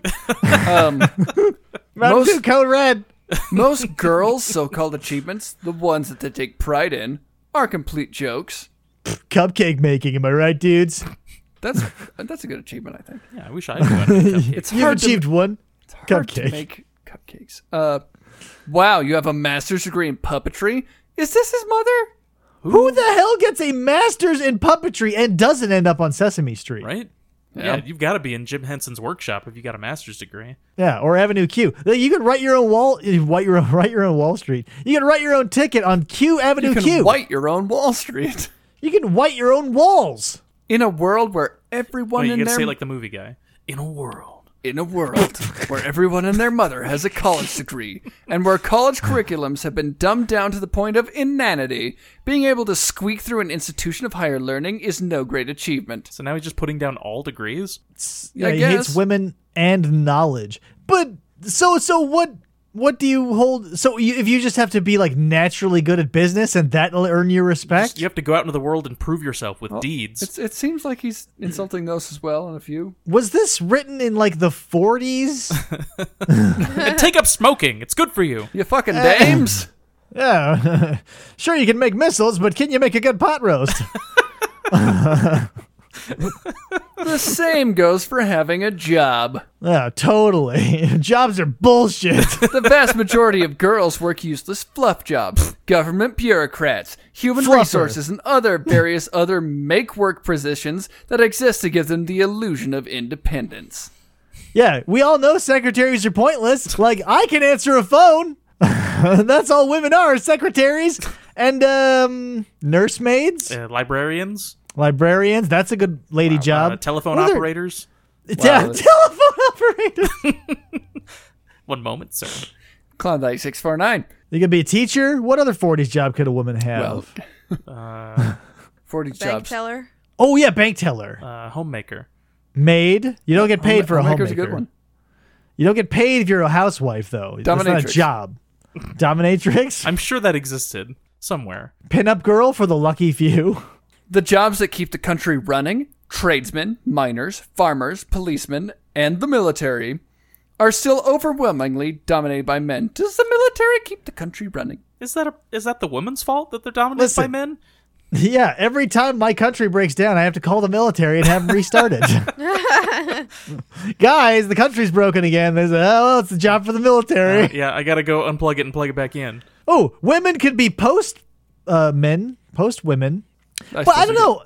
Mountain most- Dew Code Red. Most girls' so-called achievements, the ones that they take pride in, are complete jokes. Cupcake making, am I right, dudes? That's a good achievement, I think. Yeah, I wish I could win a cupcake. It's You've hard achieved one. It's hard to Cupcake. make cupcakes. Wow, you have a master's degree in puppetry? Is this his mother? Who the hell gets a master's in puppetry and doesn't end up on Sesame Street? Right? Yeah. Yeah, you've got to be in Jim Henson's workshop if you got a master's degree. Yeah, or Avenue Q. You can write your own write your own Wall Street. You can write your own ticket on Q Avenue You can Q. white your own Wall Street. You can white your own walls. In a world where everyone Well, you in got to their say like the movie guy. In a world. in a world where everyone and their mother has a college degree, and where college curriculums have been dumbed down to the point of inanity, being able to squeak through an institution of higher learning is no great achievement. So now he's just putting down all degrees? Yeah, I he guess. hates women and knowledge. But so what do you hold? So if you just have to be like naturally good at business and that'll earn you respect? You have to go out into the world and prove yourself with deeds. It seems like he's insulting those as well in a few. Was this written in like the 40s? And take up smoking. It's good for you. You fucking dames! Yeah. Sure, you can make missiles, but can you make a good pot roast? The same goes for having a job. Yeah, totally. Jobs are bullshit. The vast majority of girls work useless fluff jobs, government bureaucrats, human Fluffer. resources, and various other make-work positions that exist to give them the illusion of independence. Yeah, we all know secretaries are pointless. Like, I can answer a phone. That's all women are, secretaries. And nursemaids, Librarians, librarians. That's a good lady job. telephone Well, they're- operators. Yeah, Wow. telephone operators. One moment, sir. Klondike 649. You could be a teacher. What other 40s job could a woman have? Well, 40 Bank jobs. teller. Oh, yeah, bank teller. Homemaker. Maid. You don't get paid for a Homemaker's homemaker. a good one. You don't get paid if you're a housewife, though. That's not a Dominatrix. job. Dominatrix. I'm sure that existed somewhere. Pinup girl for the lucky few. The jobs that keep the country running, tradesmen, miners, farmers, policemen, and the military, are still overwhelmingly dominated by men. Does the military keep the country running? Is that the woman's fault that they're dominated Listen. by men? Yeah, every time my country breaks down, I have to call the military and have them restart it. Guys, the country's broken again. There's well, it's a job for the military. Yeah, I gotta go unplug it and plug it back in. Oh, women could be post women. But I don't know.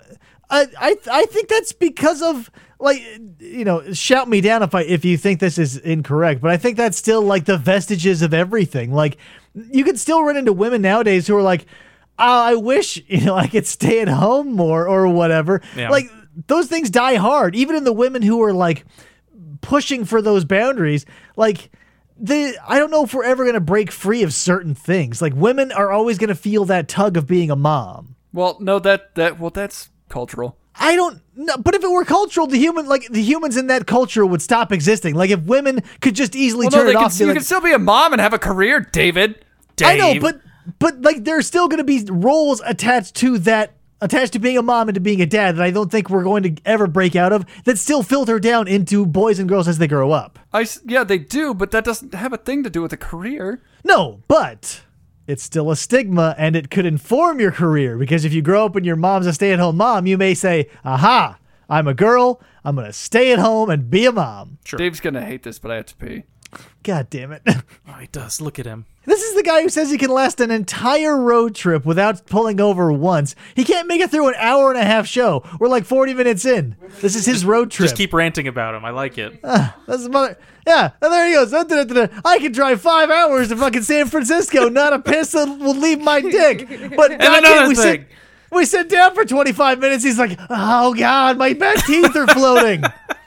I think that's because of, like, you know, shout me down if you think this is incorrect, but I think that's still like the vestiges of everything. Like, you could still run into women nowadays who are like, I wish, you know, I could stay at home more or whatever. Yeah. Like, those things die hard. Even in the women who are like pushing for those boundaries, like, I don't know if we're ever going to break free of certain things. Like, women are always going to feel that tug of being a mom. Well, no, that's cultural. I don't know, but if it were cultural, the humans in that culture would stop existing. Like, if women could just easily turn it off. You can still be a mom and have a career, David. I know, but like, there's still going to be roles attached to being a mom and to being a dad that I don't think we're going to ever break out of, that still filter down into boys and girls as they grow up. Yeah, they do, but that doesn't have a thing to do with a career. No, but it's still a stigma, and it could inform your career, because if you grow up and your mom's a stay-at-home mom, you may say, aha, I'm a girl, I'm going to stay at home and be a mom. Sure. Dave's going to hate this, but I have to pee. God damn it. Oh, he does. Look at him. This is the guy who says he can last an entire road trip without pulling over once. He can't make it through an hour and a half show. We're like 40 minutes in. This is his road trip. Just keep ranting about him. I like it. That's his mother. Yeah, and there he goes. I can drive 5 hours to fucking San Francisco. Not a piss that will leave my dick. But another thing. We sit down for 25 minutes. He's like, oh God, my back teeth are floating.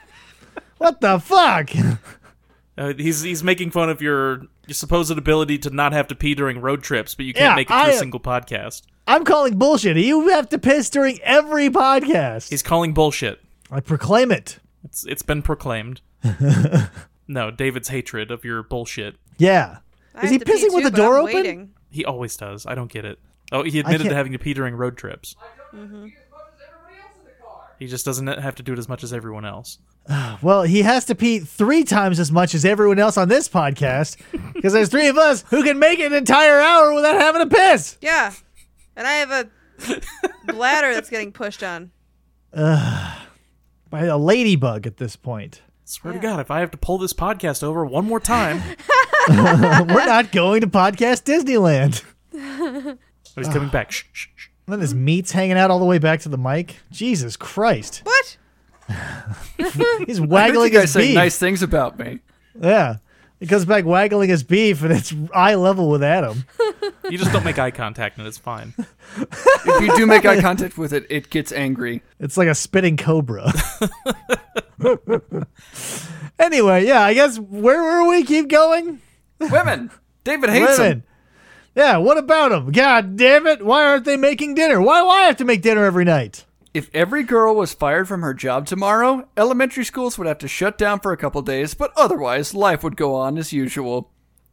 What the fuck? He's making fun of your supposed ability to not have to pee during road trips, but you can't make it through a single podcast. I'm calling bullshit. You have to piss during every podcast. He's calling bullshit. I proclaim it. It's been proclaimed. No, David's hatred of your bullshit. Yeah. I Is he have to pee pissing with too, the but door I'm open? waiting. He always does. I don't get it. Oh, he admitted can't- to having to pee during road trips. He just doesn't have to do it as much as everyone else. Well, he has to pee 3 times as much as everyone else on this podcast, because there's 3 of us who can make it an entire hour without having to piss. Yeah. And I have a bladder that's getting pushed on. By a ladybug at this point. Swear to God, if I have to pull this podcast over one more time, We're not going to podcast Disneyland. oh, he's coming back. Shh, shh, shh. Then his meat's hanging out all the way back to the mic. Jesus Christ. What? He's I heard waggling you guys his say beef. nice things about me. Yeah. He comes back waggling his beef, and it's eye level with Adam. You just don't make eye contact, and it's fine. If you do make eye contact with it, it gets angry. It's like a spitting cobra. Anyway, yeah, I guess where were we? Keep going? Women! David hates them. Women. Yeah, what about them? God damn it. Why aren't they making dinner? Why do I have to make dinner every night? If every girl was fired from her job tomorrow, elementary schools would have to shut down for a couple days, but otherwise, life would go on as usual.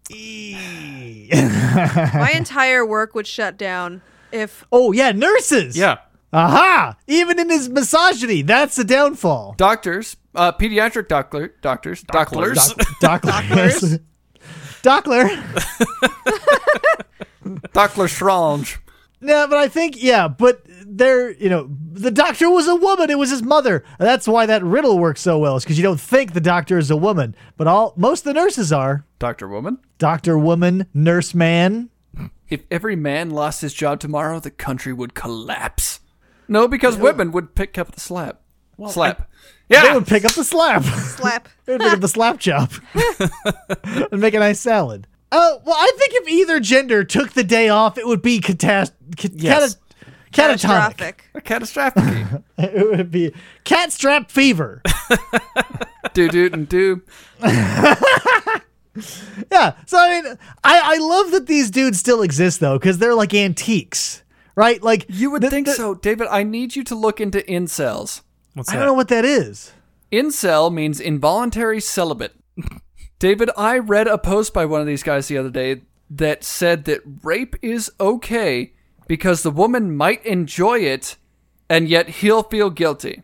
My entire work would shut down if Oh, yeah, nurses. Yeah. Aha! Even in his misogyny, that's the downfall. Doctors, pediatric doctors, Docklers. Docklers. Dockler. Dockler Strange. No, but I think, yeah, but they're, the doctor was a woman. It was his mother. And that's why that riddle works so well. It's because you don't think the doctor is a woman, but most of the nurses are. Dr. Woman? Doctor woman, nurse man. If every man lost his job tomorrow, the country would collapse. No, because women would pick up the slap. Slap. They would pick up the slap. Slap. They would pick up the slap chop and make a nice salad. Well, I think if either gender took the day off, it would be catatonic. Catastrophic. A catastrophic. It would be cat strap fever. Do. Yeah. So, I mean, I love that these dudes still exist, though, because they're like antiques, right? Like You would think so. David, I need you to look into incels. What's I that? don't know what that is. Incel means involuntary celibate. David, I read a post by one of these guys the other day that said that rape is okay because the woman might enjoy it and yet he'll feel guilty.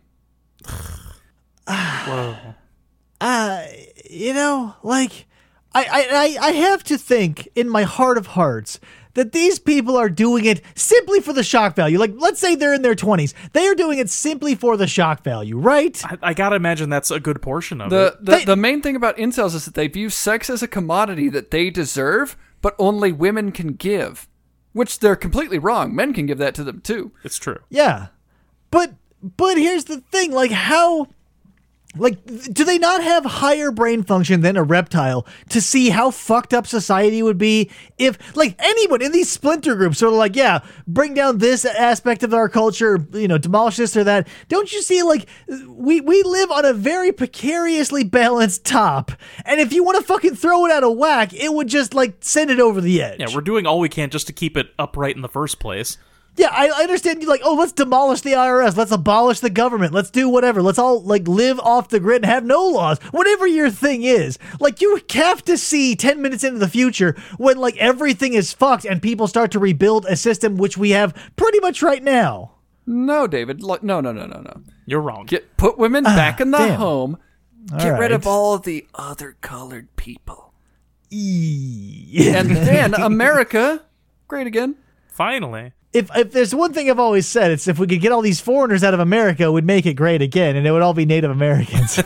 Whoa. You know, like, I have to think in my heart of hearts that these people are doing it simply for the shock value. Like, let's say they're in their 20s. They are doing it simply for the shock value, right? I gotta imagine that's a good portion of it. The main thing about incels is that they view sex as a commodity that they deserve, but only women can give. Which they're completely wrong. Men can give that to them too. It's true. Yeah. But here's the thing, like, how... Like, do they not have higher brain function than a reptile to see how fucked up society would be if, like, anyone in these splinter groups are like, yeah, bring down this aspect of our culture, you know, demolish this or that. Don't you see, like, we live on a very precariously balanced top, and if you want to fucking throw it out of whack, it would just, like, send it over the edge. Yeah, we're doing all we can just to keep it upright in the first place. Yeah, I understand you like, oh, let's demolish the IRS. Let's abolish the government. Let's do whatever. Let's all, like, live off the grid and have no laws. Whatever your thing is. Like, you have to see 10 minutes into the future when, like, everything is fucked and people start to rebuild a system which we have pretty much right now. No, David. No. You're wrong. Put women back in the damn. home. Get rid of all the other colored people. And then America, great again. Finally. If there's one thing I've always said, it's if we could get all these foreigners out of America, we'd make it great again, and it would all be Native Americans.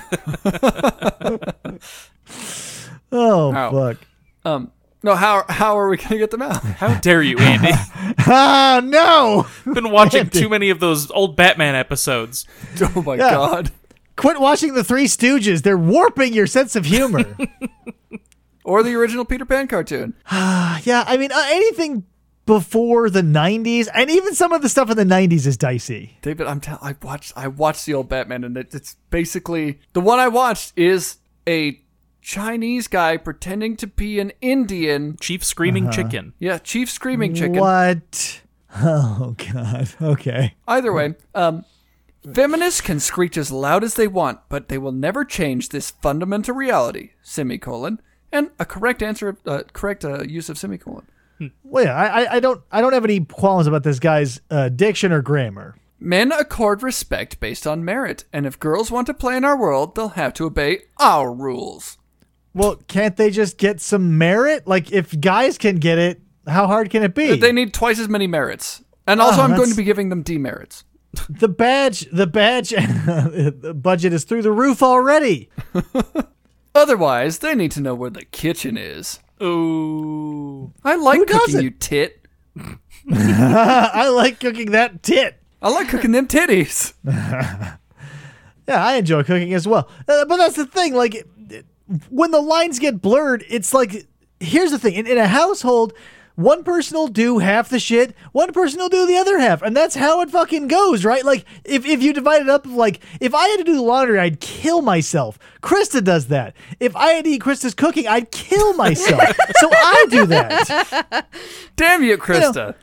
Fuck. No, how are we going to get them out? How dare you, Andy? No! Been watching Andy. too many of those old Batman episodes. Oh my God. Quit watching the Three Stooges. They're warping your sense of humor. Or the original Peter Pan cartoon. Yeah, I mean, anything before the 90s, and even some of the stuff in the 90s is dicey. David, I watched the old Batman, and it's basically the one I watched is a Chinese guy pretending to be an Indian. Chief Screaming Chicken. Yeah, Chief Screaming Chicken. What? Oh God. Okay. Either way, feminists can screech as loud as they want, but they will never change this fundamental reality. Semicolon. And a correct answer, correct use of semicolon. Well, yeah, I don't have any qualms about this guy's diction or grammar. Men accord respect based on merit, and if girls want to play in our world, they'll have to obey our rules. Well, can't they just get some merit? Like, if guys can get it, how hard can it be? They need twice as many merits. And also, I'm going to be giving them demerits. The badge the budget is through the roof already. Otherwise, they need to know where the kitchen is. Ooh. I like Who cooking, doesn't? you tit. I like cooking that tit. I like cooking them titties. Yeah, I enjoy cooking as well. But that's the thing, like, when the lines get blurred, it's like, here's the thing. In a household, one person will do half the shit, one person will do the other half, and that's how it fucking goes, right? Like, if you divide it up, like, if I had to do the laundry, I'd kill myself. Krista does that. If I had to eat Krista's cooking, I'd kill myself. So I do that. Damn you, Krista.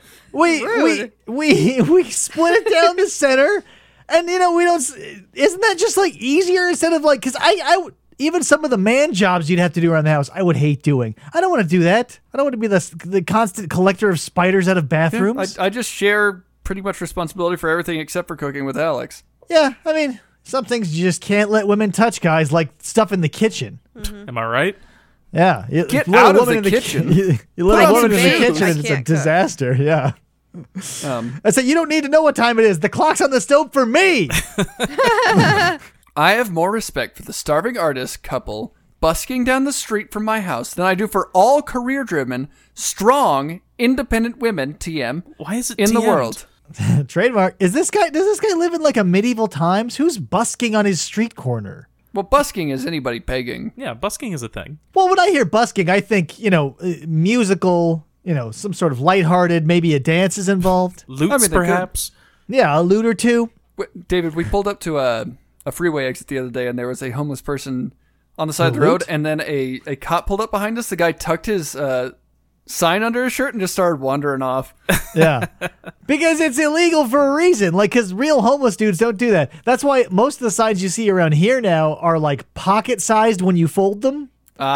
We split it down the center, and we don't. Isn't that just like easier instead of like? Because I even some of the man jobs you'd have to do around the house, I would hate doing. I don't want to do that. I don't want to be the constant collector of spiders out of bathrooms. I just share pretty much responsibility for everything except for cooking with Alex. Yeah, I mean, some things you just can't let women touch, guys, like stuff in the kitchen. Mm-hmm. Am I right? Yeah, Get out of the kitchen. You let a woman in the shoes. kitchen, and it's a disaster. Yeah. I said, you don't need to know what time it is. The clock's on the stove for me. I have more respect for the starving artist couple busking down the street from my house than I do for all career-driven, strong, independent women, TM, Why is it in the TM'd? world. Trademark. Does this guy live in like a medieval times? Who's busking on his street corner? Well, busking is anybody begging. Yeah, busking is a thing. Well, when I hear busking, I think, musical, some sort of lighthearted, maybe a dance is involved. Loots, they're good. perhaps. Yeah, a lute or two. David, we pulled up to a freeway exit the other day, and there was a homeless person on the side of the A road, loot? and then a cop pulled up behind us. The guy tucked his sign under his shirt and just started wandering off. Yeah. Because it's illegal for a reason. Like, because real homeless dudes don't do that. That's why most of the signs you see around here now are like pocket-sized when you fold them.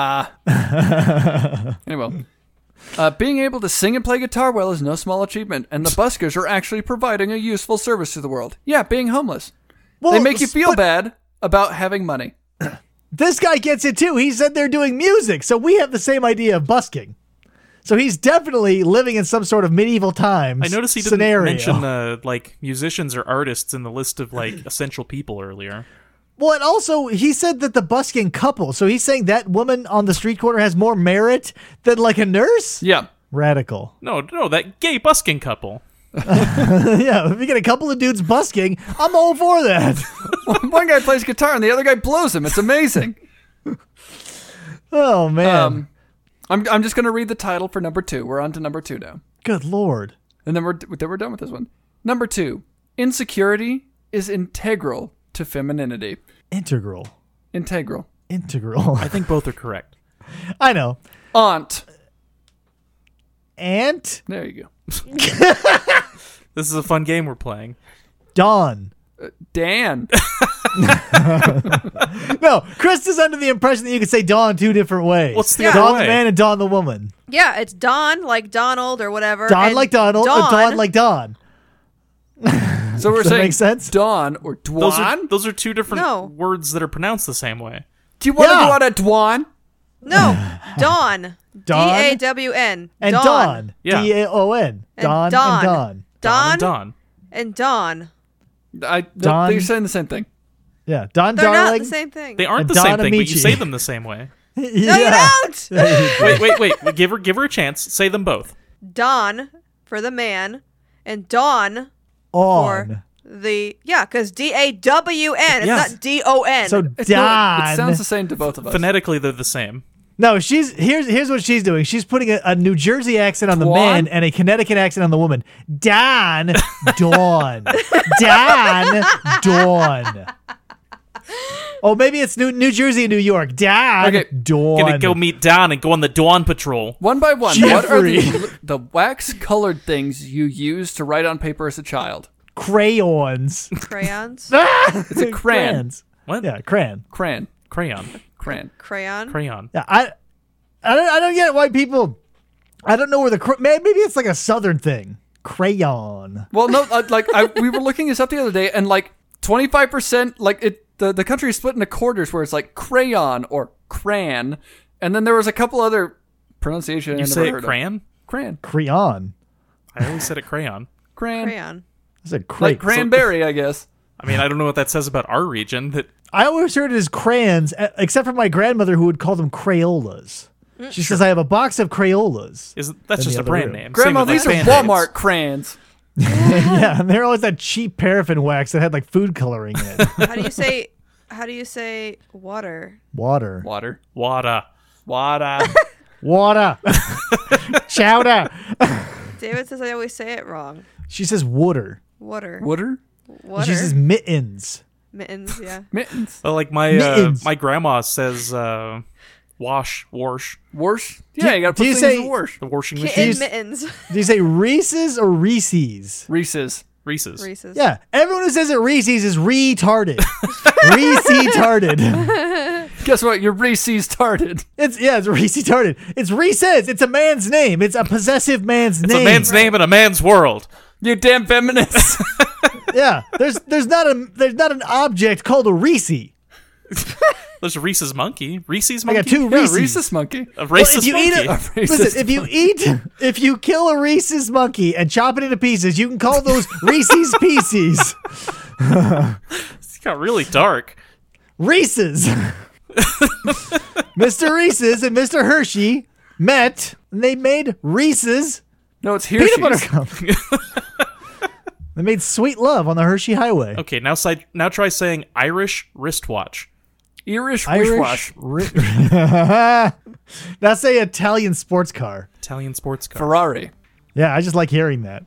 Anyway. Being able to sing and play guitar well is no small achievement, and the buskers are actually providing a useful service to the world. Yeah, being homeless. Well, They make you feel but bad about having money. This guy gets it too. He said they're doing music, so we have the same idea of busking. So he's definitely living in some sort of medieval times. I noticed he didn't scenario. mention like musicians or artists in the list of like essential people earlier. Well, and also he said that the busking couple. So he's saying that woman on the street corner has more merit than like a nurse. Yeah. Radical. No, that gay busking couple. Yeah, if you get a couple of dudes busking, I'm all for that. One guy plays guitar and the other guy blows him. It's amazing. Oh man. I'm just going to read the title for number 2. We're on to number 2 now. Good lord. And then we're done with this one. Number 2. Insecurity is integral to femininity. Integral. Integral. I think both are correct. I know. Aunt. Aunt. There you go. This is a fun game we're playing. Dawn. Dan. No, Chris is under the impression that you could say Dawn 2 different ways. What's the Yeah. other Dawn way? the man and Dawn the woman. Yeah, it's Dawn like Donald or whatever. Dawn and like Donald, or Dawn like Dawn. So we're Does that saying make sense? Dawn or Dwan. Those are two different No. words that are pronounced the same way. Do you want to Yeah. go out at Dwan? No, Dawn. Dawn? D-A-W-N. And Dawn. Yeah. D-A-O-N. And Dawn Dawn. and Dawn. Dawn Dawn. and Dawn. Dawn. They're saying the same thing. Yeah, Dawn They're Darling. not the same thing. They aren't And the same Dawn thing, but you Amici. say them the same way. No, you don't. Wait. Give her a chance. Say them both. Dawn for the man and Dawn On. for the because D-A-W-N. It's Yes. not D-O-N. So No, Dawn. it sounds the same to both of us. Phonetically, they're the same. No, here's what she's doing. She's putting a New Jersey accent on the Dawn? man and a Connecticut accent on the woman. Dawn, Dawn, Dawn, Dawn. Oh, maybe it's New Jersey and New York. Dawn, Okay, Dawn. Gonna go meet Dawn and go on the Dawn Patrol. One by one, Jeffrey. what are the wax-colored things you used to write on paper as a child? Crayons. Crayons. It's a crayon. Crayons. What? Yeah, crayon. Crayon. Crayon. Crayon. Crayon. Crayon. Yeah, I don't get why people. I don't know where maybe it's like a Southern thing. Crayon. Well, no, we were looking this up the other day, and 25%, the country is split into quarters where it's like crayon or crayon, and then there was a couple other pronunciations. You say it crayon? Crayon. Crayon. I always said it crayon. Crayon. Crayon. I said Like cranberry, I guess. I mean, I don't know what that says about our region. That I always heard it as crayons, except for my grandmother who would call them Crayolas. She says, I have a box of Crayolas. that's In just the a other brand room. name. Grandma, Same with, these are Band-Aids. Walmart crayons. Yeah, and they're always that cheap paraffin wax that had food coloring in it. How do you say water? Water. Water. Wada. Water. Chowder. David says I always say it wrong. She says water. Water. Water? Water. She says mittens. Mittens, yeah. Mittens. Well, like my Mittens. my grandma says wash. Wash? Yeah, you gotta do put you things say- in the wash. The washing machine. Kitten She's- mittens. Do you say Reese's or Reese's? Reese's. Reese's. Reese's. Yeah, everyone who says it Reese's is retarded. Reese-tarded. Guess what? Your Reese's tarted. It's Reese-tarded. It's Reese's. It's a man's name. It's a possessive man's It's name. a man's name in a man's world. You damn feminists. Yeah, there's not an object called a Reese. There's a Reese's Monkey. Reese's I Monkey? got 2 Yeah, Reese's. Reese's monkey. A racist if you monkey. eat if you kill a Reese's monkey and chop it into pieces, you can call those Reese's Pieces. It's got really dark. Reese's. Mr. Reese's and Mr. Hershey met, and they made Reese's No, it's peanut butter Hershey's. cup. They made sweet love on the Hershey Highway. Okay, now try saying Irish wristwatch. Irish Irish. wishwash. Now say Italian sports car. Italian sports car. Ferrari. Yeah, I just like hearing that.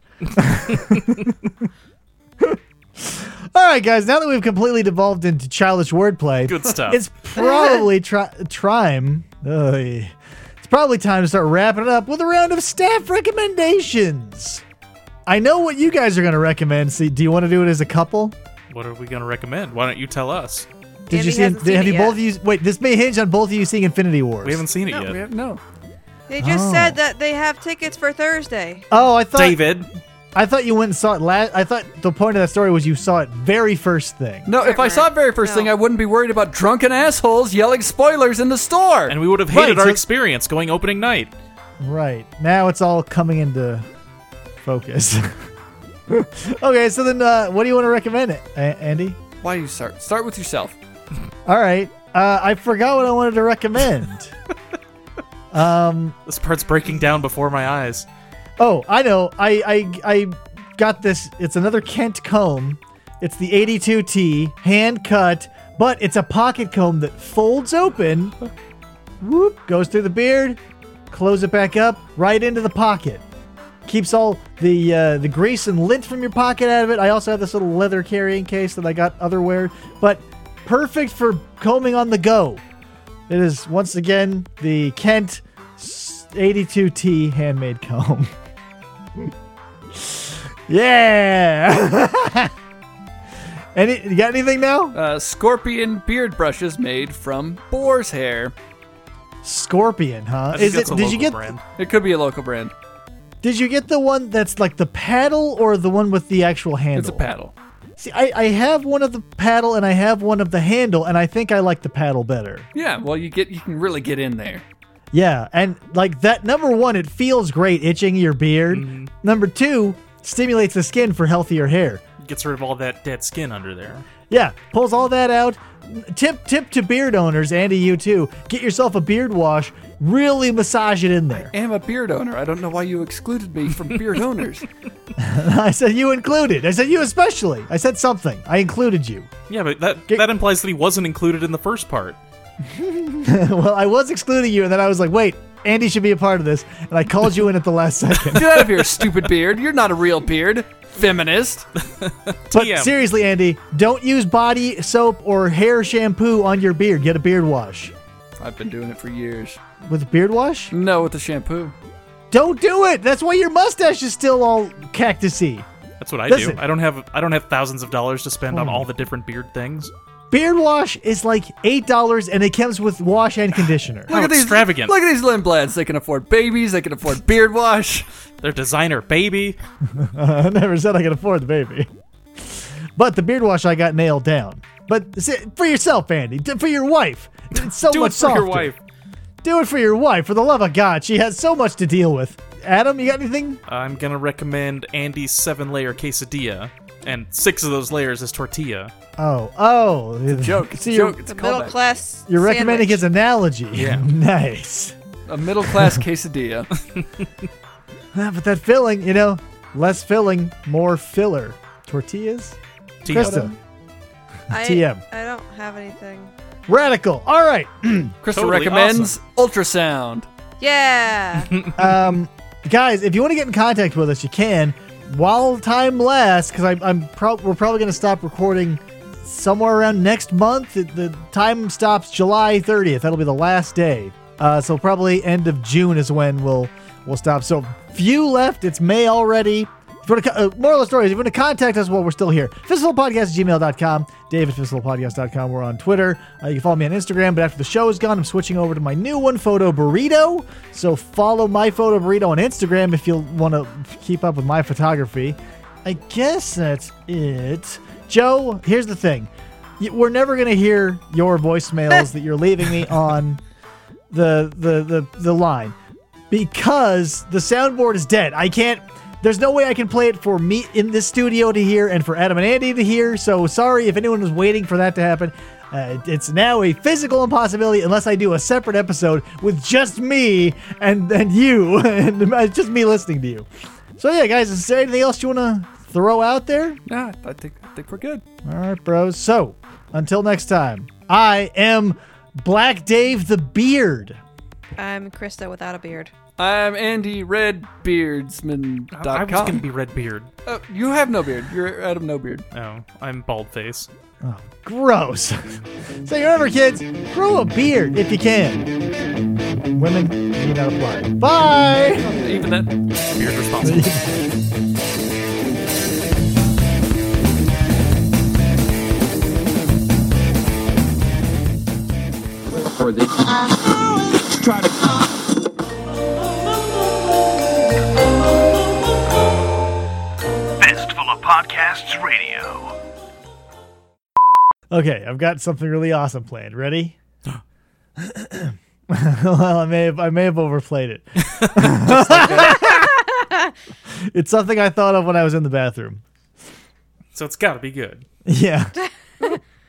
All right, guys. Now that we've completely devolved into childish wordplay, Good stuff. it's probably time. It's probably time to start wrapping it up with a round of staff recommendations. I know what you guys are going to recommend. See, do you want to do it as a couple? What are we going to recommend? Why don't you tell us? Did you Andy see? hasn't seen Have it you both yet. of you? Wait, this may hinge on both of you seeing Infinity Wars. We haven't seen it No, yet. No. They just Oh. said that they have tickets for Thursday. Oh, I thought David. I thought you went and saw it last. I thought the point of that story was you saw it very first thing. No, if I saw it very first thing, No. I wouldn't be worried about drunken assholes yelling spoilers in the store. And we would have hated Right, our so- experience going opening night. Right. Now it's all coming into focus. Okay, so then what do you want to recommend, Andy? Why do you start? Start with yourself. All right. I forgot what I wanted to recommend. This part's breaking down before my eyes. Oh, I know. I got this. It's another Kent comb. It's the 82T, hand cut, but it's a pocket comb that folds open. Whoop, goes through the beard, close it back up, right into the pocket. Keeps all the grease and lint from your pocket out of it. I also have this little leather carrying case that I got otherwhere, but perfect for combing on the go. It is once again the Kent 82T handmade comb. Yeah. You got anything now? Scorpion beard brushes made from boar's hair. Scorpion, huh? I think that's a Did you local get? brand. It could be a local brand. Did you get the one that's like the paddle or the one with the actual handle? It's a paddle. See, I have one of the paddle and I have one of the handle, and I think I like the paddle better. Yeah, well, you can really get in there. Yeah, and like that, number one, it feels great itching your beard. Mm-hmm. Number two, stimulates the skin for healthier hair. Gets rid of all that dead skin under there. Yeah, pulls all that out. Tip to beard owners, Andy, you too. Get yourself a beard wash. Really massage it in there. I am a beard owner. I don't know why you excluded me from beard owners. I said you included. I said you especially. I said something. I included you. Yeah, but that implies that he wasn't included in the first part. Well, I was excluding you, and then I was like, wait, Andy should be a part of this, and I called you in at the last second. Get out of here, stupid beard. You're not a real beard. Feminist. But TM. seriously, Andy, don't use body soap or hair shampoo on your beard. Get a beard wash. I've been doing it for years. With a beard wash? No, with the shampoo. Don't do it. That's why your mustache is still all cactusy. That's what I Listen. do. I don't have thousands of dollars to spend on all the different beard things. Beard wash is like $8, and it comes with wash and conditioner. How extravagant. Look at these Lindblads. They can afford babies. They can afford beard wash. Their designer baby. I never said I could afford the baby. But the beard wash I got nailed down. But for yourself, Andy. For your wife. It's so Do much it for softer. your wife. Do it for your wife. For the love of God. She has so much to deal with. Adam, you got anything? I'm gonna recommend Andy's 7-layer quesadilla, and 6 of those layers is tortilla. Oh. It's a Joke. It's See, a joke. It's a The middle callback. class. You're recommending his sandwich. analogy. Yeah. Nice. A middle-class quesadilla. But that filling, less filling, more filler. Tortillas? Krista. TM. I don't have anything. Radical. All right. Krista Totally recommends ultrasound. Yeah. Guys, if you want to get in contact with us, you can. While time lasts, because we're probably going to stop recording somewhere around next month. The time stops July 30th. That'll be the last day. So probably end of June is when we'll stop. So few left. It's May already. If you want to, moral of the story is if you want to contact us while we're still here, fistfulpodcast@gmail.com, Dave@fistfulpodcast.com. We're on Twitter. You can follow me on Instagram, but after the show is gone, I'm switching over to my new one, Photo Burrito. So follow my Photo Burrito on Instagram if you want to keep up with my photography. I guess that's it. Joe, here's the thing. we're never going to hear your voicemails that you're leaving me on the line because the soundboard is dead. I can't. There's no way I can play it for me in this studio to hear and for Adam and Andy to hear. So sorry if anyone was waiting for that to happen. It's now a physical impossibility unless I do a separate episode with just me and you and just me listening to you. So yeah, guys, is there anything else you want to throw out there? Nah, I think we're good. All right, bros. So until next time, I am Black Dave the Beard. I'm Krista without a beard. I'm Andy Redbeardsman.com. I was going to be Redbeard. You have no beard. You're Adam No Beard. Oh, I'm Baldface. Oh, gross. So remember, kids, grow a beard if you can. Women do not apply. Bye! Even that beard responsible. For the try to Fistful of Podcasts Radio. Okay, I've got something really awesome planned. Ready? Well, I may have overplayed it. It's something I thought of when I was in the bathroom. So it's got to be good. Yeah.